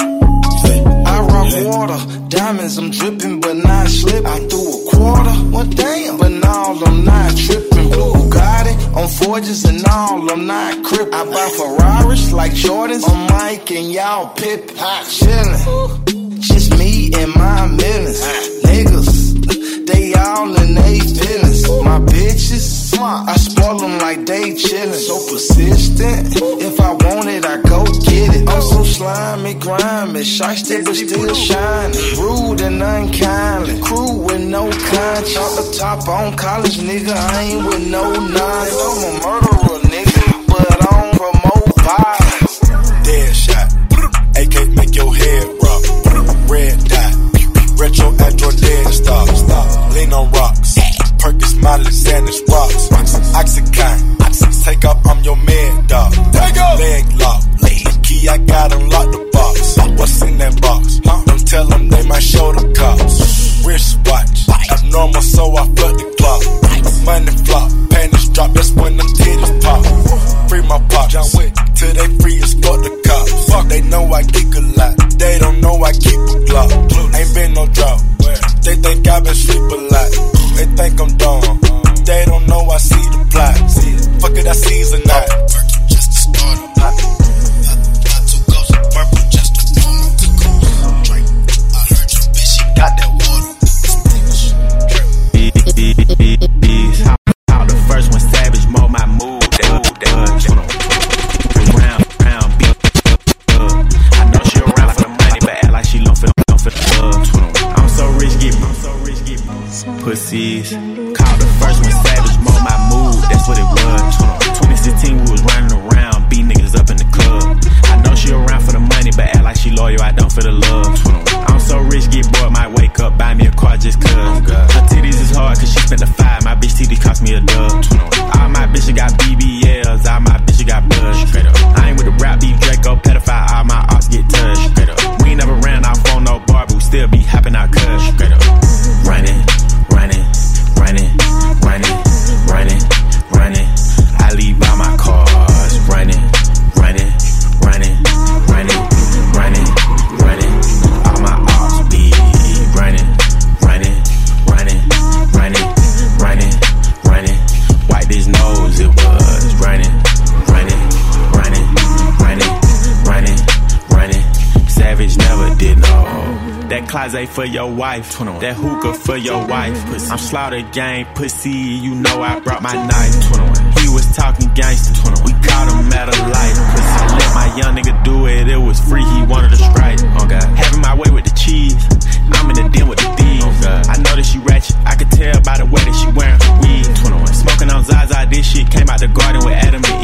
I rock water, diamonds, I'm dripping, but not slipping. I threw a quarter, well damn, but now I'm not tripping. Blue Bugatti on Forges and all, I'm not crippin'. I buy Ferraris like Jordans on Mike and y'all Pippin'. Chillin', just me and my millions. Niggas, they all in they feelings. My bitches, I spoil them like they chillin'. So persistent, if I want it, I go get it. I'm so slimy, grimy, shiesty but still shining. Rude and unkindly, crew with no conscience. Off the top on college, nigga, I ain't with no nonsense. I'm a murderer, nigga, but I don't promote violence. Dead shot, A K make your head rock. Red dot, retro Android dead stop. Stop, lean on rocks. Perkins, Molly, Xanax, rocks. Oxycontin, take off, I'm your man, dog. Leg lock, the key, I got unlocked the box. What's in that box? Don't tell them they might show the cops. Wristwatch, abnormal, so I flood the clock. Money flop, panties drop, that's when them titties pop. Free my pops, till they free as fuck the cops. Fuck, they know I geek a lot, they don't know I keep a Glock. Ain't been no drought, they think I been sleep a lot. They think I'm dumb, they don't know I see the plot. Fuck it, I season that. Just to start a pop. Pop two cups of purple just to warm up. Two cups, drink. I heard your bitch, she got that water. How the first one savage, mold my mood. That move, that round, round, beat up. I know she around for the money, but act like she long for the love. I'm so rich, get I'm so rich, get pussies. Call the first one savage, mold my mood. That's what it was. twenty sixteen, we was running around, beat niggas up in the club. I know she around for the money, but act like she loyal. I don't for the love. I'm so rich, get bored, might wake up, buy me a car just cuz. Her titties is hard, cause she spent the five. My bitch titties cost me a dub. All my bitches got B B Ls, all my bitches got blood. Straight up. I ain't with the rap beef, Draco, pedophile, all my ops get touched. Straight up. We ain't never ran off on no bar, but we still be hopping out cuz. Straight up. Running, running, running, running, running, running. I leave all my cars running, running, running, running, running, running. All my ops be running, running, running, running, running, running. Wipe his nose, it was running, running, running, running, running, running. Savage never did no. That closet for your wife, that hookah for your wife. I'm slaughter gang, pussy, you know I brought my knife. He was talking gangster, we caught him at a light. Pussy, let my young nigga do it, it was free, he wanted a strike. Oh God, having my way with the cheese, I'm in the den with the thieves. Oh God, I know that she ratchet, I could tell by the way that she wearing her weed. Smoking on Zaza, this shit came out the garden with Adam and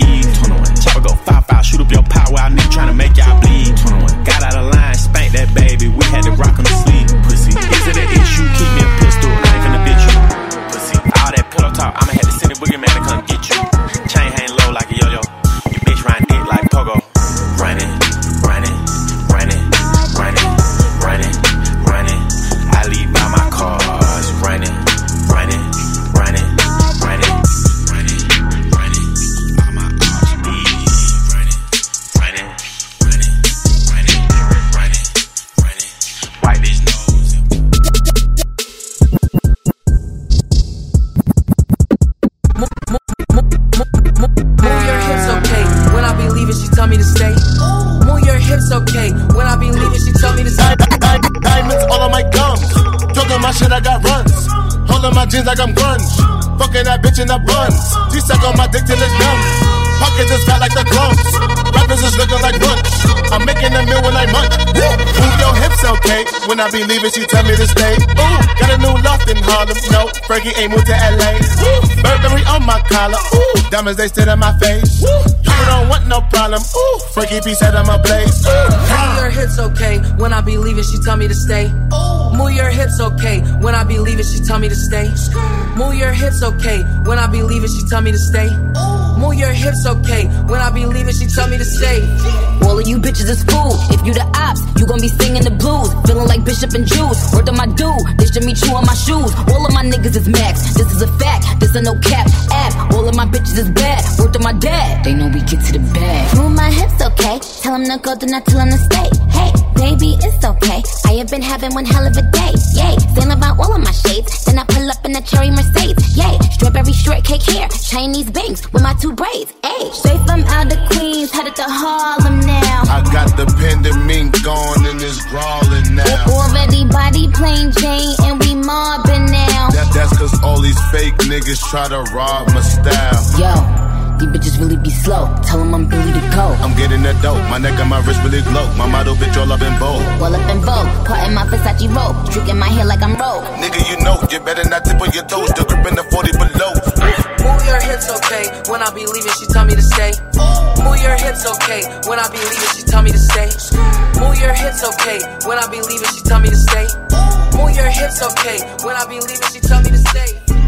tell me to stay. Move your hips, okay. When I be leaving, she tell me to stay. Diamonds all on my gums. Talking my shit, I got runs. Holding my jeans like I'm grunge. Fucking that bitch in the buns. She suck on my dick till it's numb. Pockets is fat like the crumbs. Rappers is looking like lunch. I'm making a meal when I munch. Move your hips, okay. When I be leaving, she tell me to stay. Ooh, got a new loft in Harlem. No, Frankie ain't moved to L A. Ooh, Burberry on my collar. Ooh, diamonds they sit in my face. Ooh, you don't want no problem. Ooh, Frankie B said I'm a blaze. Move your hips, okay. When I be leaving, she tell me to stay. Move your hips, okay. When I be leaving, she tell me to stay. Move your hips, okay. When I be leaving, she tell me to stay. Move your hips, okay. When I be leaving, she tell me to stay. All of you bitches is fool. If you the ops, you gon' be singing the blues. Feeling like Bishop and Juice. Word on my dude, this should meet you on my shoes. All of my niggas is max. This is a fact. This a no cap app. All of my bitches is bad. Word on my dad. They know we get to the bag. Move my hips, okay. Tell him to go, then I tell him to stay. Hey, baby, it's okay. I have been having one hell of a day. Yay, saying about all of my shades. Then I pull up in a cherry Mercedes. Yay, strawberry shortcake hair. Chinese bangs with my two braids. Ayy, straight from out of Queens, headed to Harlem now. I got the pandemic gone and it's brawling now. Already body plain Jane and we mobbing now. That, that's cause all these fake niggas try to rob my style. Yo, these bitches really be slow. Tell them I'm Billy to go. I'm getting that dope. My neck and my wrist really glow. My model bitch all up in vogue. All up in vogue. Caught in my Versace robe. Streaking my hair like I'm Rogue. Nigga, you know, you better not tip on your toes. The grip in the forty below. Move your hips, okay. When I be leaving, she tell me to stay. Move your hips, okay. When I be leaving, she tell me to stay. Move your hips, okay. When I be leaving, she tell me to stay. Move your hips, okay. When I be leaving, she tell me to stay.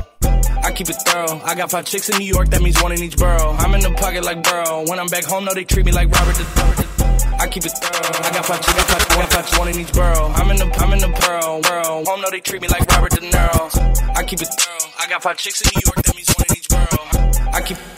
I keep it thorough. I got five chicks in New York, that means one in each borough. I'm in the pocket like Burrow. When I'm back home, no, they treat me like Robert. I keep it thorough. I got five chicks, I got five, one, five, one in each borough. I'm in the, I'm in the pearl world. Home, no, they treat me like Robert De Niro. I keep it thorough. I got five chicks in New York, that means one in each borough. I keep,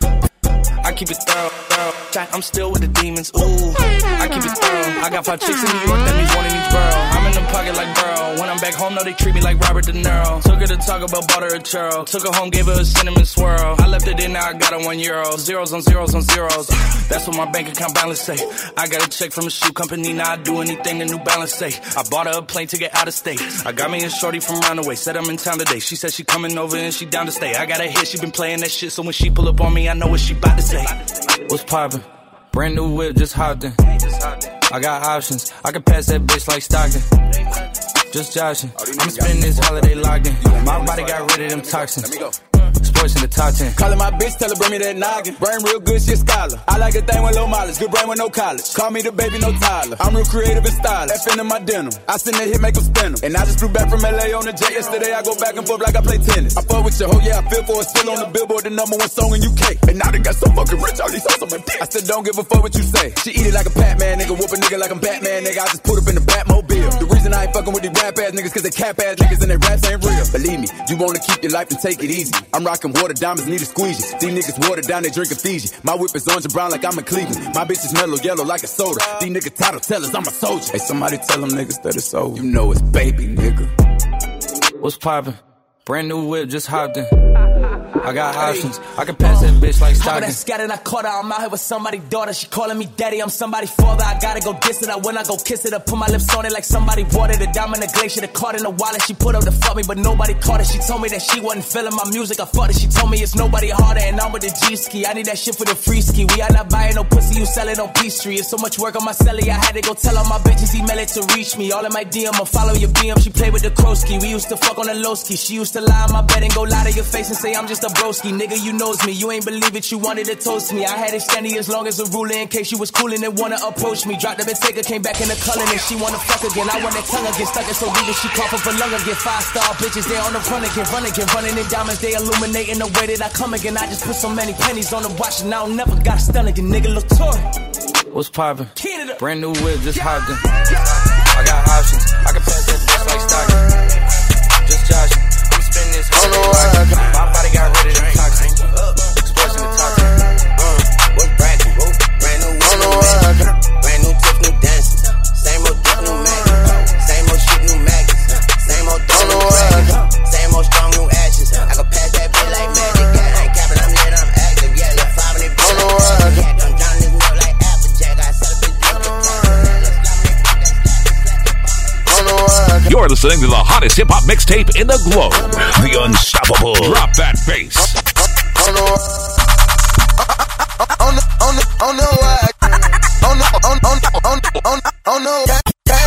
I keep it thorough, thorough. I'm still with the demons. Ooh, I keep it thorough. I got five chicks in New York, that means one in each borough. I'm in the pocket like Burrow. When I'm back home, no, they treat me like Robert De Niro. Took her to Taco Bell, bought her a churro. Took her home, gave her a cinnamon swirl. I left it in, now I got her one euro. Zeros on zeros on zeros. That's what my bank account balance say. I got a check from a shoe company, now I do anything a New Balance say. I bought her a plane ticket out of state. I got me a shorty from Roundaway, said I'm in town today. She said she coming over and she down to stay. I got a hit, she been playing that shit, so when she pull up on me, I know what she bout to say. What's poppin'? Brand new whip, just hopped in. I got options, I can pass that bitch like Stockton. Just joshing, I'm spending this holiday locked in. My body got rid of them toxins. Sports in the top ten. Callin' my bitch, tell her bring me that noggin. Brain real good, she a scholar. I like a thing with low mileage, good brain with no college. Call me the baby, no Tyler. I'm real creative and stylish. F in my denim. I send that hit, make them spin them. And I just flew back from L A on the jet yesterday. I go back and forth like I play tennis. I fuck with your hoe, yeah, I feel for it. Still on the Billboard, the number one song in U K. And now they got so fucking rich, all these songs on my dick. I still don't give a fuck what you say. She eat it like a Pac-Man, nigga. Whoop a nigga like I'm Batman, nigga. I just put up in the Batmobile. The reason I ain't fucking with these rap ass niggas, cause they cap ass niggas and they raps ain't real. Believe me, you wanna keep your life and take it easy. I'm rocking water, diamonds need a squeegee. These niggas water down, they drinking Fiji. My whip is orange and brown like I'm in Cleveland. My bitch is mellow yellow like a soda. These niggas title tellers, I'm a soldier. Hey, somebody tell them niggas that it's over. You know it's baby, nigga. What's poppin'? Brand new whip, just hopped in. I got options. I can pass that bitch like Stockton. That scattered, I caught her. I'm out here with somebody's daughter. She calling me daddy. I'm somebody's father. I gotta go diss it. I when I go kiss it, I put my lips on it like somebody bought it. A diamond, a glacier, the card in the wallet. She put up to fuck me, but nobody caught it. She told me that she wasn't feeling my music. I fucked it. She told me it's nobody harder, and I'm with the G ski. I need that shit for the free ski. We are not buying no pussy. You sell it on Peachtree. It's so much work on my celly. I had to go tell all my bitches email it to reach me. All in my D M, I follow your B M. She played with the Krosky. We used to fuck on the low ski. She used to lie on my bed and go lie to your face and say I'm just a broski. Nigga, you knows me. You ain't believe it. You wanted to toast me. I had it standing as long as a ruler in case you was coolin' and wanna approach me. Dropped the Bentayga, came back in the color and she wanna fuck again. I want that tongue again, stuck it so weak that she coughing for lung again. Five star bitches, they on the run again, run again, running in diamonds. They illuminating the way that I come again. I just put so many pennies on the watch and I don't never got a stun again. Nigga, look toward. What's poppin'? Brand new whip, just hopped in. I got options. I can pass that bitch like Stockton. Just joshing. I'm spending this holiday. My body got rid of them toxins. Sports in the top ten. Uh, what's brand new? Brand new, brand new, brand new tip, new dances. Same old dip, new magazine. Same old shit, new magazine. Same old thing, new magazine. Same old strong, new ashes. I can pass that bitch like magic. I ain't capping, I'm lit, I'm active. Yeah, look five in the bitch. I'm drowning this milk like apple. You're listening to the hottest hip-hop mixtape in the globe, The Unstoppable. Drop that bass. On the, on the, on the, on the way. On the, on, on, on, on, on the way.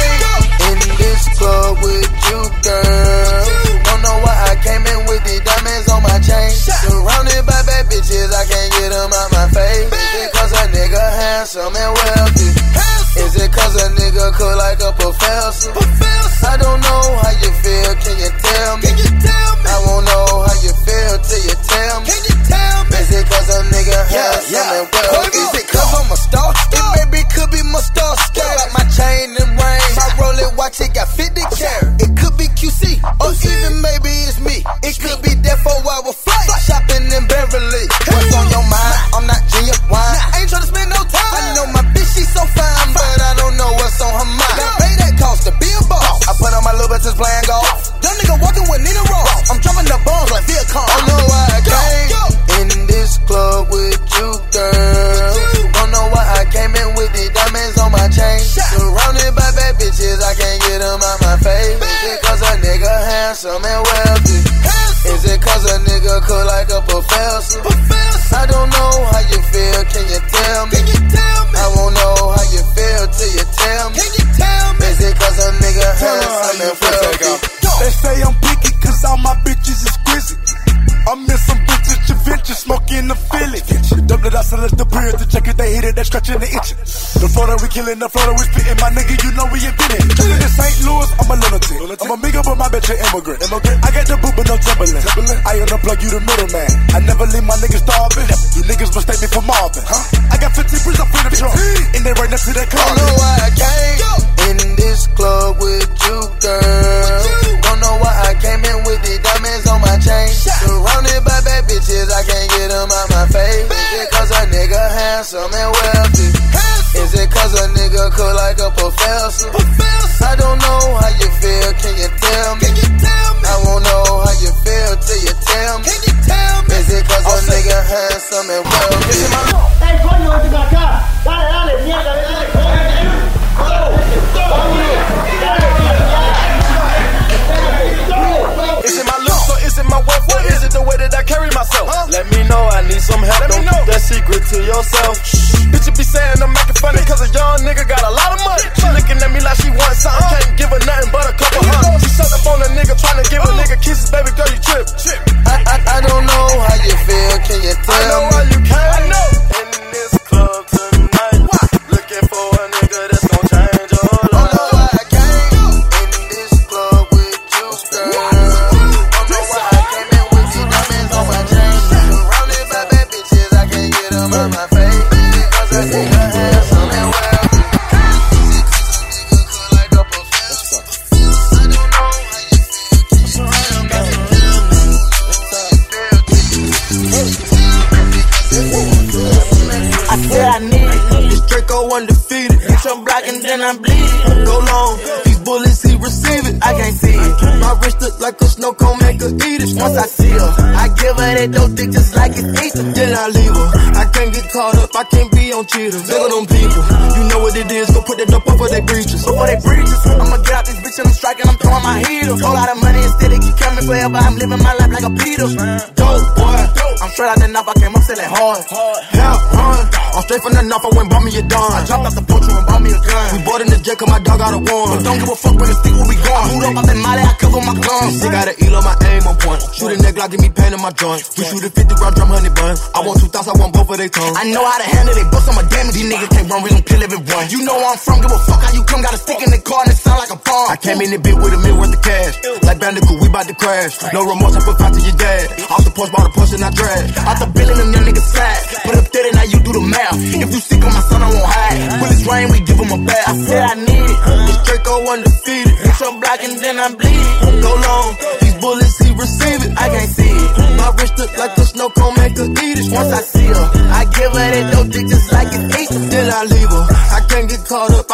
In this club with you, girl. Don't know why I came in with the diamonds on my chain. Surrounded by bad bitches, I can't get them out my face. Is it cause a nigga handsome and wealthy? Is it cause a nigga cook like a professor? I don't know how you feel, can you tell me? I won't know how you feel till you tell me. Is it cause a nigga handsome yeah, yeah. and wealthy? Is it cause I'm a star? It maybe could be my star star. Like my chain and ring, my Rolex watch it got fifty carat. It could be Q C, or even maybe it's me. It could be that four hour flight, shopping in Beverly. What's on your mind? I'm not Junior Wine. I ain't tryna spend no time. I know my bitch, she's so fine, but I don't know what's on her mind. Pay that cost to be a boss. I put on my little bitches playing golf. Young nigga walking with Nina Ross. I'm dropping the bombs like Viacom. I know why I came in this club with you, girl. Don't know why I came in with the diamonds on my chain. Surrounded by bad bitches, I can't get them out my face. Is it cause a nigga handsome and wealthy? Is it cause a nigga cook like a professor? I don't know how you feel, can you tell me? I won't know how you feel till you tell me. Is it cause a nigga handsome and wealthy? They say I'm picky cause all my bitches is grizzly. I'm in some bitches, Javinci, smoking the Philly. Double it out, so let the period to check it. They hit it, they scratching the itching. The Florida, we killing, the Florida, we spitting. My nigga, you know we invented. Jumping in Saint Louis, I'm a lunatic. I'm a nigga, but my bitch an immigrant. immigrant. I got the boot, but no Timberland. I unplug you, the middleman. I never leave my niggas starving. You niggas mistake me for Marvin, huh? I got fifteen bricks up in the trunk, and they right next to that car. Don't know why I came in this club with you, girl. Don't know why I came in with the diamonds on my chain. Surrounded by bad bitches, I can't get them out my face. Is it cause a nigga handsome and wealthy? Is it cause a nigga cook like a professor? I don't know how you feel, can you tell me? I won't know how you feel till you tell me. Is it cause a nigga handsome and wealthy? Hey, coño, vete para acá. Dale, dale, mierda, vete para Is it my looks or is it my wealth? What is it the way that I carry myself? Huh? Let me know, I need some help. Don't keep that secret to yourself. Bitch, you be saying I'm making funny cause a young nigga got a lot of money. She looking at me like she wants something. Can't give her nothing but a couple hundred. She sucked up on a nigga trying to give a nigga kisses. Baby girl, you trip. I, I, I don't know how you feel, can you tell me? I know how you can. I know. In this club tonight, looking for a nigga that's gon' change your life. Don't know why I came in this club with you, girl. Don't know why I came in with the diamonds on my chain. Surrounded by bad bitches, I can't get them out my face. Because a nigga handsome and wealthy. I said I need it. This Draco undefeated. Bitch, I'm black and then I'm bleeding. Go long. These bullets, he receive it. I can't see it. My wrist look like a snow cone, make her eat it. Once I see her, I give her that dope dick just like it's Easter. Then I leave her. I can't get caught up. I can't be on cheaters. Look at them people. You know what it is. Go put that up over they breaches. Over they breaches. I'ma get out this bitch and I'm striking. I'm throwing my heater. Whole lot of money instead. It keep coming forever. I'm living my life like a Peter. Dope boy. I'm straight out the knife. I came up selling hard. Hell, run. I'm straight from the knife. I went bought me a dime. I dropped off the porch and bought me a gun. We bought in the jet cause my dog got a warrant. But don't give a fuck when the stick where we gone. Moved up out that molly. I cover my guns. They got an eel on my aim on point. Shoot a neck like give me pain in my joint. We shoot a fifty round drum honey bun. I want two thousand. I want both of they tongues. I know how to handle it. Bust on my damage. These niggas can't run. We gon' kill everyone. You know where I'm from. Give a fuck how you come. Got a stick in the car and it sound like a bomb. I came in the bit with a meal worth of cash. Like Bandicoot, we bout to crash. No remorse. I put five to your dad. Off the porch, bought a push and I drag. Out the billing, them young niggas sad. Put up thirty, now you do the math. If you sick on my son, I won't hide. Bullets rain, we give him a bath. I said I need it. This Draco undefeated. Bitch, I'm black and then I'm bleeding. Go long. These bullets, he receive it. I can't see it. My wrist look like a snow cone, make her eat it. Once I see her, I give her that dope dick just like it's Easter. Then I leave her. I can't get caught up. I can't be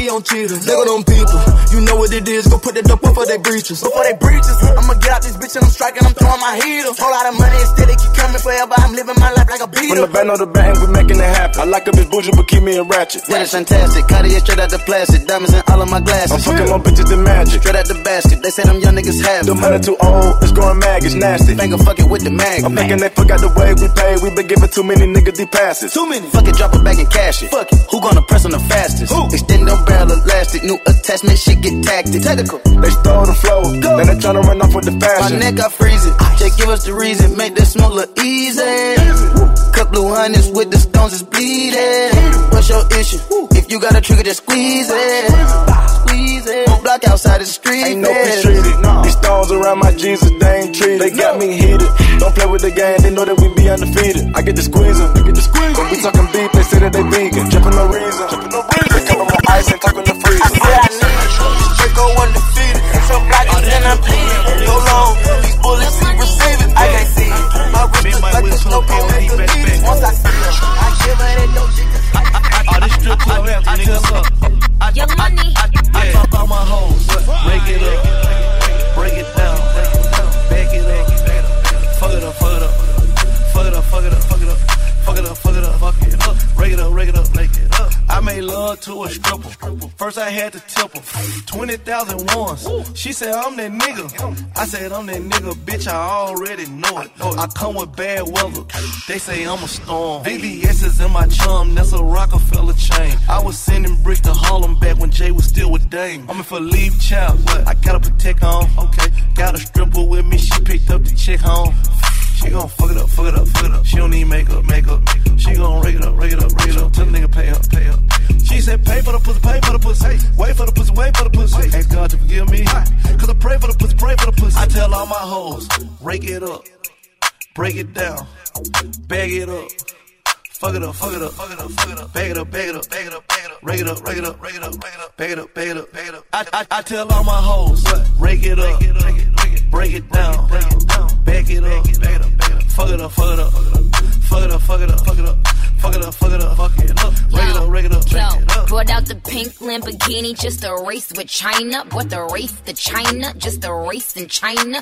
he on cheaters. Look at them people, you know what it is. Go put that dope up for they breaches. Before they breaches, I'ma get out this bitch and I'm striking, I'm throwing my heater. Whole lot of money and still it keep coming forever. I'm living my life like a beater. From the band on the band, we making it happen. I like a bitch bougie, but keep me a ratchet. Yeah, it's fantastic. Cartier straight out the plastic. Diamonds in all of my glasses. I'm fucking my bitches in magic. Straight out the basket. They say them young niggas have the money too old, it's growing mag, it's nasty. Finger fucking with the mag. I'm thinking they forgot the way we pay. We been giving too many niggas these passes. Too many. Fuck it, drop it back and cash it. Fuck it. Who gonna press on the fastest? Who? Extend them barrel elastic. New attachment, shit get tactic. Technical. They stole the flow. Go. Then they tryna run off with the fashion. My neck, I freeze it. Just give us the reason. Make this smoke look easy. easy. Cut blue hundreds with the stones is bleeding. What's your issue? Woo. If you got a trigger, just squeeze it. Squeeze it. One block outside the street. Ain't no peace treated. No. These stones around my Jesus, they ain't treated. They got me heated. Don't play with the game, they know that we be undefeated. I get the squeezing, I get the squeezing. When we talking beef, they say that they vegan. Jumping no reason, jumping no reason. They come on ice and talking the freezer. I said I need Draco undefeated. And some black and I'm bleeding. Go long, these bullets we receive it. I can't see it. My wrist look like the snow can't make a beat. Once I see her, I give her that dope chicken. All this strip club after niggas up. Your money. I pop out my hoes, break it up, break it down, back it up, fuck it up, fuck it up, fuck it up, fuck it up, fuck it up, fuck it up, fuck it up, fuck it up, break it up, break it up, break it up. I made love to a stripper. First I had to tip her twenty thousand ones. She said I'm that nigga. I said I'm that nigga, bitch. I already know it. I come with bad weather. They say I'm a storm. V V S is in my chum. That's a Rockefeller chain. I was sending bricks to Harlem back when Jay was still with Dame. I'm in for leave child. I gotta protect on. Okay, got a stripper with me. She picked up the chick home. She gon' fuck it up, fuck it up, fuck it up. She don't need makeup, makeup. She gon' rig it up, rig it up, rig it up. Tell the nigga pay up, pay up. She said pay for the pussy, pay for the pussy. Hey, wait for the pussy, wait for the pussy. Ask God to forgive me. Cause I pray for the pussy, pray for the pussy. I tell all my hoes, rake it up, break it down, bag it up. Fuck it up, fuck it up, fuck it up, fuck it up. Bag it up, bag it up, bag it up, bag it up. Rake it up, rake it up, rake it up, rake it up. Bag it up, bag it up, bag it up. I, I, I tell all my hoes, rake it up, break it down, bag it up, bag it up, fuck it up, fuck it up, fuck it up, fuck it up, fuck it up, fuck it up, fuck it up, fuck it up, rake it up, rake it up, rake it up. Brought out the pink Lamborghini just a race with China. Brought the race to China, just a race in China.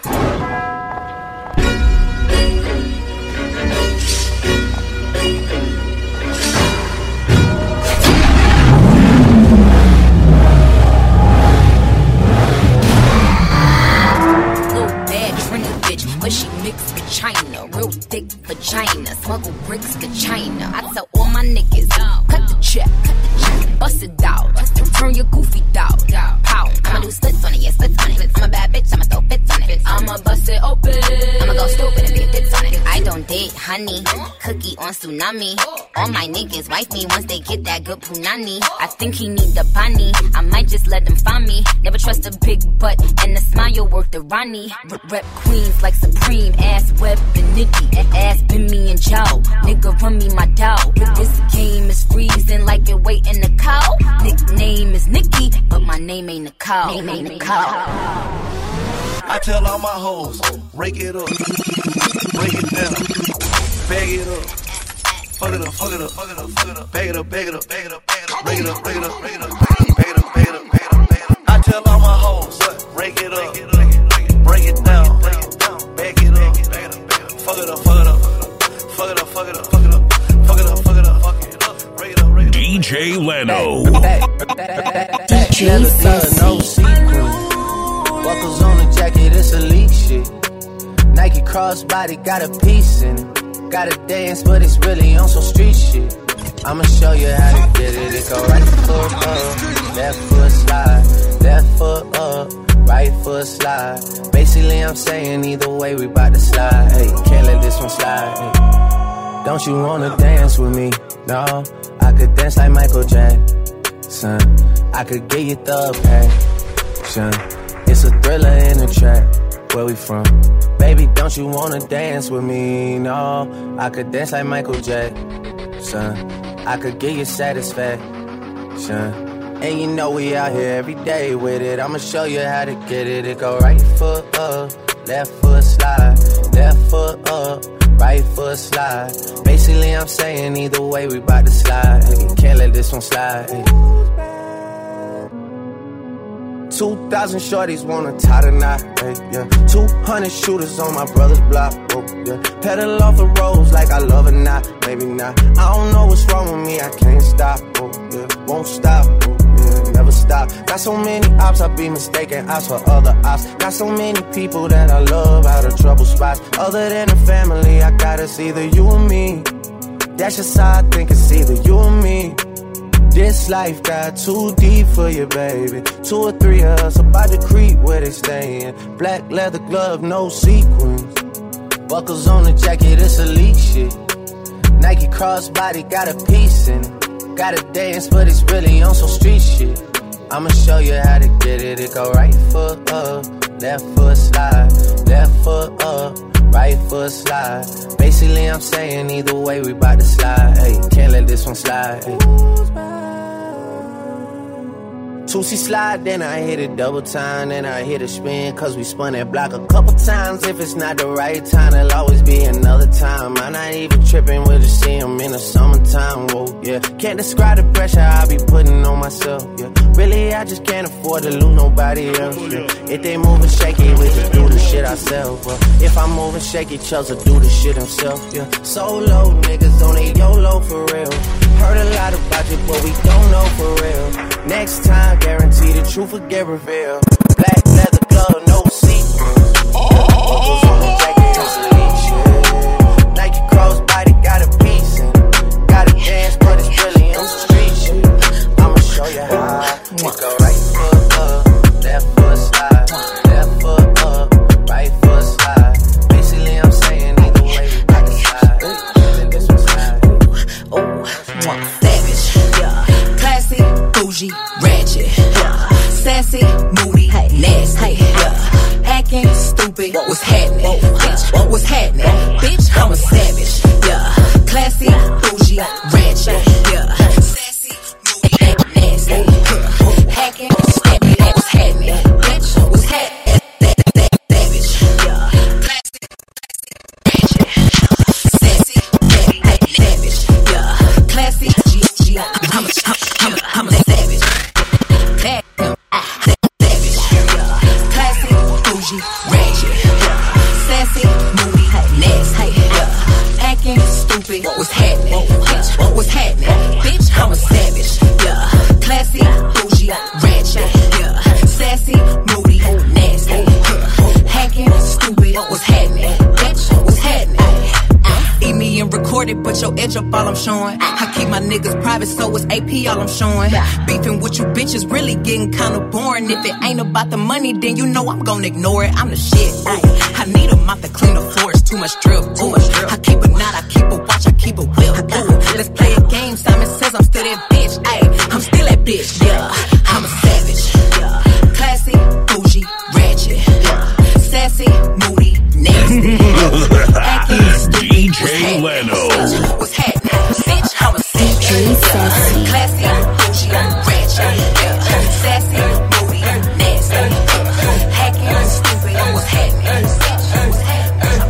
But she mixed with China, real thick vagina, smuggle bricks to China. I tell all my niggas, cut the check, cut the check, bust it out, turn your goofy dog, pow. I'ma do splits on it, yeah, splits on it. I'm a bad bitch, I'ma throw fits on it. I'ma bust it open, I'ma go stupid and get fits on it. I don't date honey, cookie on tsunami. All my niggas wife me once they get that good punani. I think he need the bunny, I might just let him find me. Never trust a big butt and the smile work the Ronnie. Rep queens like Supreme, ass Web and Nicki, ass been me and Joe. Nigga run me my dough. This game is freezing like it waiting to cow. Nickname is Nicki, but my name ain't a cow. Name ain't a cow. I tell all my hoes, rake it up, break it down, bag it up, fuck it up, fuck it up, fuck it up, fuck it up, bag it up, bag it up, bag it up, bag it up, break it up, break it up, break it up, bag it up, bag it up, bag it up, bag it up. I tell all my hoes, rake it up, break it down, bag it up, fuck it up, fuck it up, fuck it up, fuck it up, fuck it up, fuck it up, fuck it up, fuck it up, break it up, break it up. D J Leno. D J Sassy. Buckles on the jacket, it's elite shit. Nike crossbody got a piece in it. Gotta dance, but it's really on some street shit. I'ma show you how to get it. It go right foot up, left foot slide, left foot up, right foot slide. Basically, I'm saying either way, we bout to slide. Hey, can't let this one slide. Hey. Don't you wanna dance with me? No, I could dance like Michael Jackson. I could get you the passion. It's a thriller in the track. Where we from? Baby, don't you wanna dance with me? No, I could dance like Michael Jackson. I could give you satisfaction. And you know we out here every day with it. I'ma show you how to get it. It go right foot up, left foot slide, left foot up, right foot slide. Basically, I'm saying either way, we bout to slide. Hey, can't let this one slide. Hey. Two thousand shorties wanna tie the knot, hey, yeah. Two hundred shooters on my brother's block, oh, yeah. Pedal off the roads like I love it, not, maybe not. I don't know what's wrong with me, I can't stop, oh, yeah. Won't stop, oh, yeah, never stop. Got so many ops, I be mistaken ops for other ops. Got so many people that I love out of trouble spots. Other than the family, I got it's either you or me. That's just how I think it's either you or me. This life got too deep for you, baby. Two or three of us about to creep where they stayin'. Black leather glove, no sequins. Buckles on the jacket, it's elite shit. Nike crossbody got a piece in it. Gotta dance, but it's really on some street shit. I'ma show you how to get it. It go right foot up, left foot slide, left foot up, right foot slide. Basically, I'm saying either way, we bout to slide. Hey, can't let this one slide. Hey. Two-C slide, then I hit it double time, then I hit a spin, cause we spun that block a couple times. If it's not the right time, there'll always be another time. I'm not even tripping, we'll just see them in the summertime, whoa, yeah. Can't describe the pressure I be putting on myself, yeah. Really, I just can't afford to lose nobody else, yeah. If they moving shaky, we just do the shit ourselves, but if I'm moving shaky, Chelsea do the shit himself, yeah. Solo niggas on a YOLO for real. Heard a lot about you, but we don't know for real. Next time, guarantee the truth will get revealed. Black leather glove, no sequins. Buckles on the jacket, it's elite shit. Nike crossbody got a piece in it. Gotta dance, but it's really on the street shit. I'ma show you how. It go right foot up, left foot slide, left foot up, right foot slide. Basically, I'm saying either way, we got to slide. And this one slide. Oh, savage, yeah. Classy, bougie, ratchet, yeah. Sassy, moody, nasty, yeah. Acting stupid, what's happening? Bitch, what's happening? Bitch, I'm a savage, yeah. Classy, bougie, ratchet, yeah. Sassy, moody, nasty, yeah. Hacking, stupid, what's happening? Bitch, what's happening? Savage, yeah. Classy, ratchet, sassy, moody, savage, yeah. Classy, G, G, I'm a, I'm a, I'm a savage. That, savage, yeah. Classy, bougie, ratchet, yeah. Sassy, moody, nasty, yeah. Acting stupid, what's happening? Bitch, what's happening? Bitch, I'm a savage, yeah. Classy, bougie, ratchet, yeah. Sassy, moody, nasty, yeah. Hacking, stupid, what's happening? Bitch, what's happening? Eat me and record it, but your edge up all I'm showing. I keep my niggas private, so it's A P all I'm showing. Beefing with you bitches really getting kinda boring. If it ain't about the money, then you know I'm gonna ignore it. I'm the shit. Ay. I need a mouth to clean the floors. Too much drip. Too much drip. I keep a knot, I keep a watch, I keep a whip. Ooh. Let's play a game. Simon says I'm still that bitch. Ay. I'm still that bitch. Yeah. I'm a savage. Yeah. Classy, bougie, ratchet. Yeah. Sassy, moody, nasty. Acting stupid. D J Leno. What's happening? Bitch, I'm a savage. Classy, bougie, ratchet. Yeah. Sassy, moody, nasty. Hacking, stupid. What's happening? Bitch, what's happening?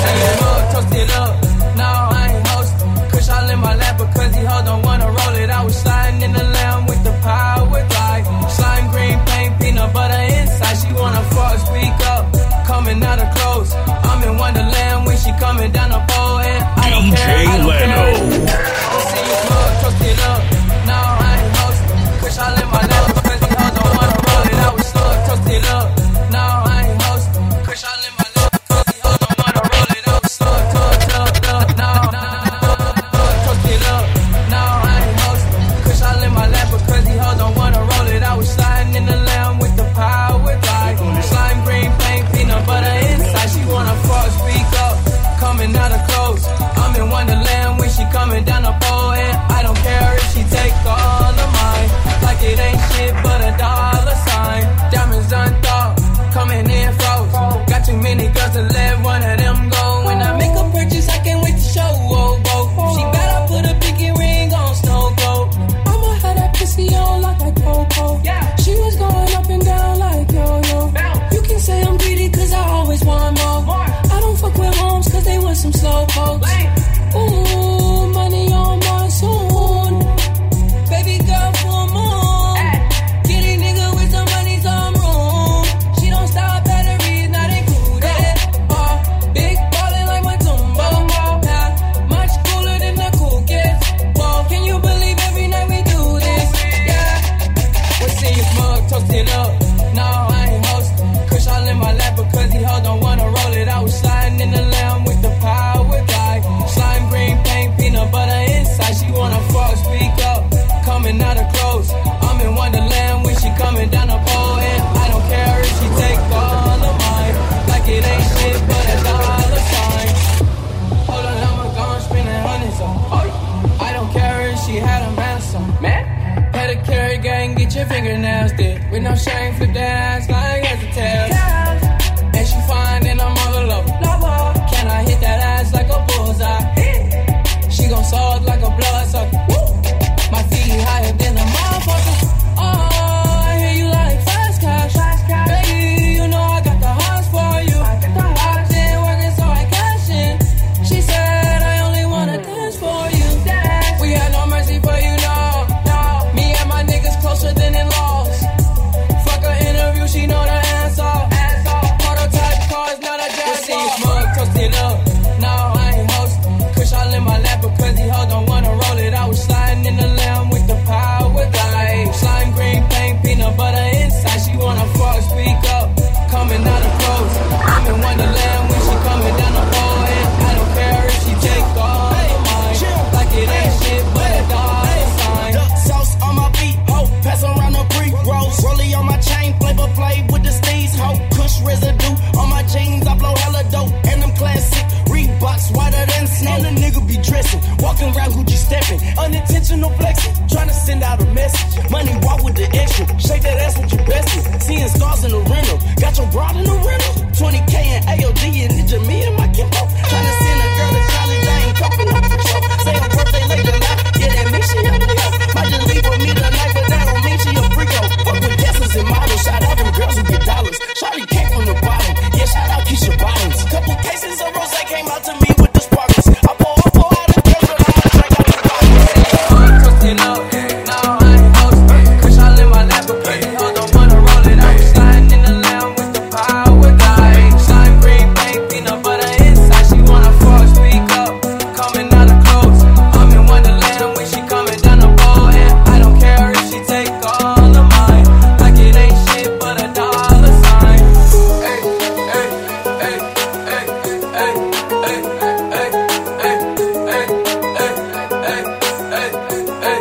Toast it up. No, I ain't hosting. Kush all in my lap because he hold don't wanna roll it. I was sliding in the lamb with the power glide. Slime green paint, peanut butter inside. She wanna fuck, speak up. Coming out of clothes. I'm in Wonderland when she coming down the pole. And I don't D J care, I don't Leno. care. I see you smug, toast it up. No, I ain't hosting. Kush all in my lap because he hold don't wanna roll it. I was slug, toast it up. No, I ain't hosting. Kush all in my lap because he hold don't wanna roll it. I was slug, toast up, up, no, no, toast it up. No, I ain't hosting. Kush all in my lap because he hold don't wanna roll it. I was sliding in the lamb with the power glide. Slime green paint, peanut butter inside. She wanna fuck, speak up. Coming out of clothes. I'm in Wonderland when she coming down the pole. fingernails did. With no shame for dance, like as a tail. And she fine and I'm all love. Can I hit that ass like a bullseye? She gon' salt like a blood sucker. My feet higher than a motherfucker. Oh, I hear you like fast cash. Baby, you know I got the hearts for you. I've been working so I cash in. She said I only wanna dance for you. We had no mercy for you, no, no. Me and my niggas closer than in-laws. Fuck her interview, she know the answer. Prototype cars, not a jazz. See you smug, toasted up. No, I ain't hosting. Kush all in my lap because he hoes don't wanna roll it. I was sliding in the lamb with the power glide. Slime green paint, peanut butter inside. She wanna fuck, speak up. Coming out of clothes. I'm in Wonderland when she coming down the hall. And I don't care if she take all of mine. Like it ain't shit but a dollar sign. Sauce on my feet, ho. Pass around the pre-rolls. Rollie on my chain, flavor play with the steez, ho. Kush residue on my jeans, I blow hella dope. And them classic Reeboks whiter than snow. And a nigga be dressing, walking around Gucci stepping. Unintentional flexing, trying to send out a message. Money walk with the extra, shake that ass with your bestie. Seeing stars in the rental, got your broad in the rental. twenty K and A O D and Ninja me and my Kimbo. Trying to send a girl to college, I ain't talking up for show. Say her birthday later night, yeah that means she helped me out. Might just leave with me tonight, but that don't mean she a freako. Fuck with dancers and models, shout out them girls who get dollars. Shawty came from the bottom, yeah shout out Keisha Bottoms. Couple cases of rose came out to me with the sparkles. I pour, I pour out the girls, but I'ma drink out the bottle. Toasting up, no I ain't hosting. Kush all in my lap, but pretty hoes don't wanna roll it. I was sliding in the lamb with the power glide. Slime green paint, peanut butter inside. She wanna fuck, speak up. Coming out of clothes. I'm in Wonderland when she coming down the ball. And I don't care if she take all of mine. Like it ain't shit but a dollar sign. Hey, hey, hey, hey, hey, hey, hey, hey, hey, hey, hey, hey, hey,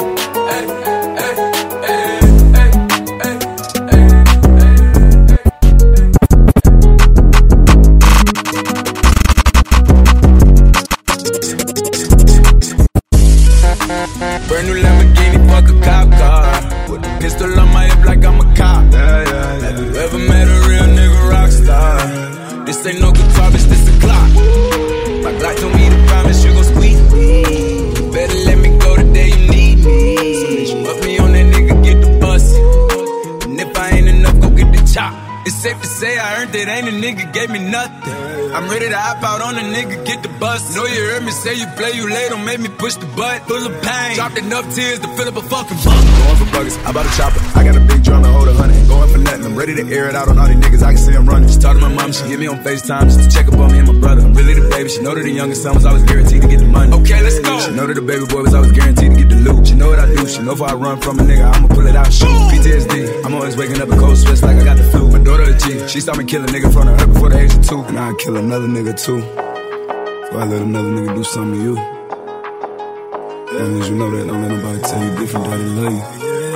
Brand new Lamborghini, fuck a cop car. With a pistol on my hip like I'm a cop. Yeah, yeah, yeah. Have you ever met a real nigga rock star? This ain't no guitar, bitch, this a clock. My Glock told me to promise you gon' squeeze me. Better let me go the day you need me. So bitch, you up me on that nigga, get the bus. And if I ain't enough, go get the chop. It's safe to say I earned it, ain't a nigga gave me nothing. I'm ready to hop out on a nigga, get the bus. Know you heard me say you play, you late, don't make me push the butt. Full of pain, dropped enough tears to fill up a fucking bucket. Going for buggers, I bought a chopper. I got a big drum to hold a hundred. Going for nothing, I'm ready to air it out on all these niggas. I can see them running. She talked to my mom, she hit me on FaceTime just to check up on me and my brother. I'm really the baby, she know that the youngest son was always guaranteed to get the money. Okay, let's go. She know that the baby boy was always guaranteed to get the loot. She know what I do, she know if I run from a nigga, I'ma pull it out, shoot. P T S D, I'm always waking up in cold sweats like I got the flu. My daughter a G, she saw me kill a nigga in front of her before the age of two. And I'd kill another nigga too, before I let another nigga do something to you. As long as you know that, don't let nobody tell you different, daddy love you.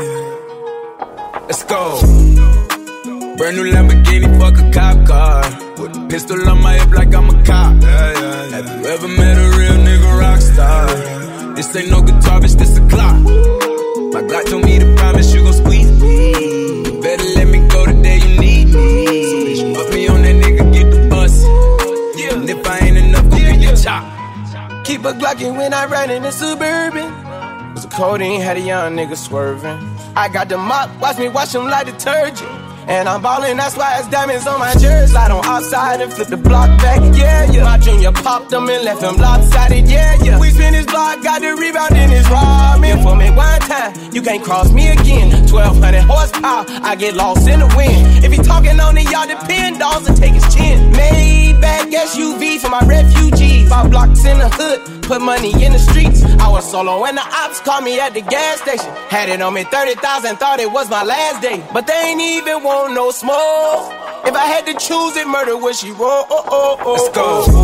Let's go. Brand new Lamborghini, fuck a cop car. With a pistol on my hip like I'm a cop. Yeah, yeah, yeah. Have you ever met a real nigga rock star? This ain't no guitar, bitch, this a clock. My Glock told me to promise you gon' squeeze me. You better let me go the day you need me. So bitch, you up me on that nigga, get the bus. Yeah. And if I ain't enough, go yeah, get yeah. the chop. Keep a Glockin' when I ride in the Suburban. Was a codeine, had a young nigga swerving. I got the mop, watch me wash him like detergent. And I'm ballin', that's why it's diamonds on my jersey. Slide on outside and flip the block back, yeah, yeah. My junior popped them and left him lopsided, yeah, yeah. We spin his block, got the rebound in his robbing. For me one time, you can't cross me again. twelve hundred horsepower, I get lost in the wind. If he talking on it, y'all depend, dogs and take his chin. Maybach S U V for my refugees. Five blocks in the hood, put money in the streets. I was solo when the ops called me at the gas station. Had it on me thirty thousand, thought it was my last day. But they ain't even want no smoke. If I had to choose it, murder would she roll? Oh, oh, oh, Let's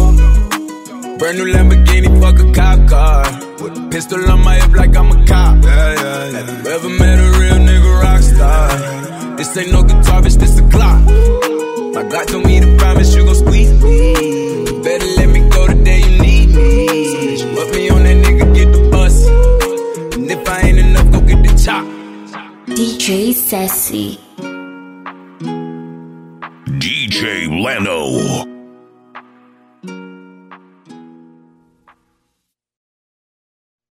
go. Brand new Lamborghini, fuck a cop car. With a pistol on my hip like I'm a cop. Yeah, yeah, yeah. Have you ever met a real nigga rock star? This ain't no guitar, bitch, this a clock. My Glock told me to promise you gon' squeeze me. You better let me go the day you need me. So bitch, you up me on that nigga, get the bus. And if I ain't enough, go get the chop. D J Sassy. D J Leno.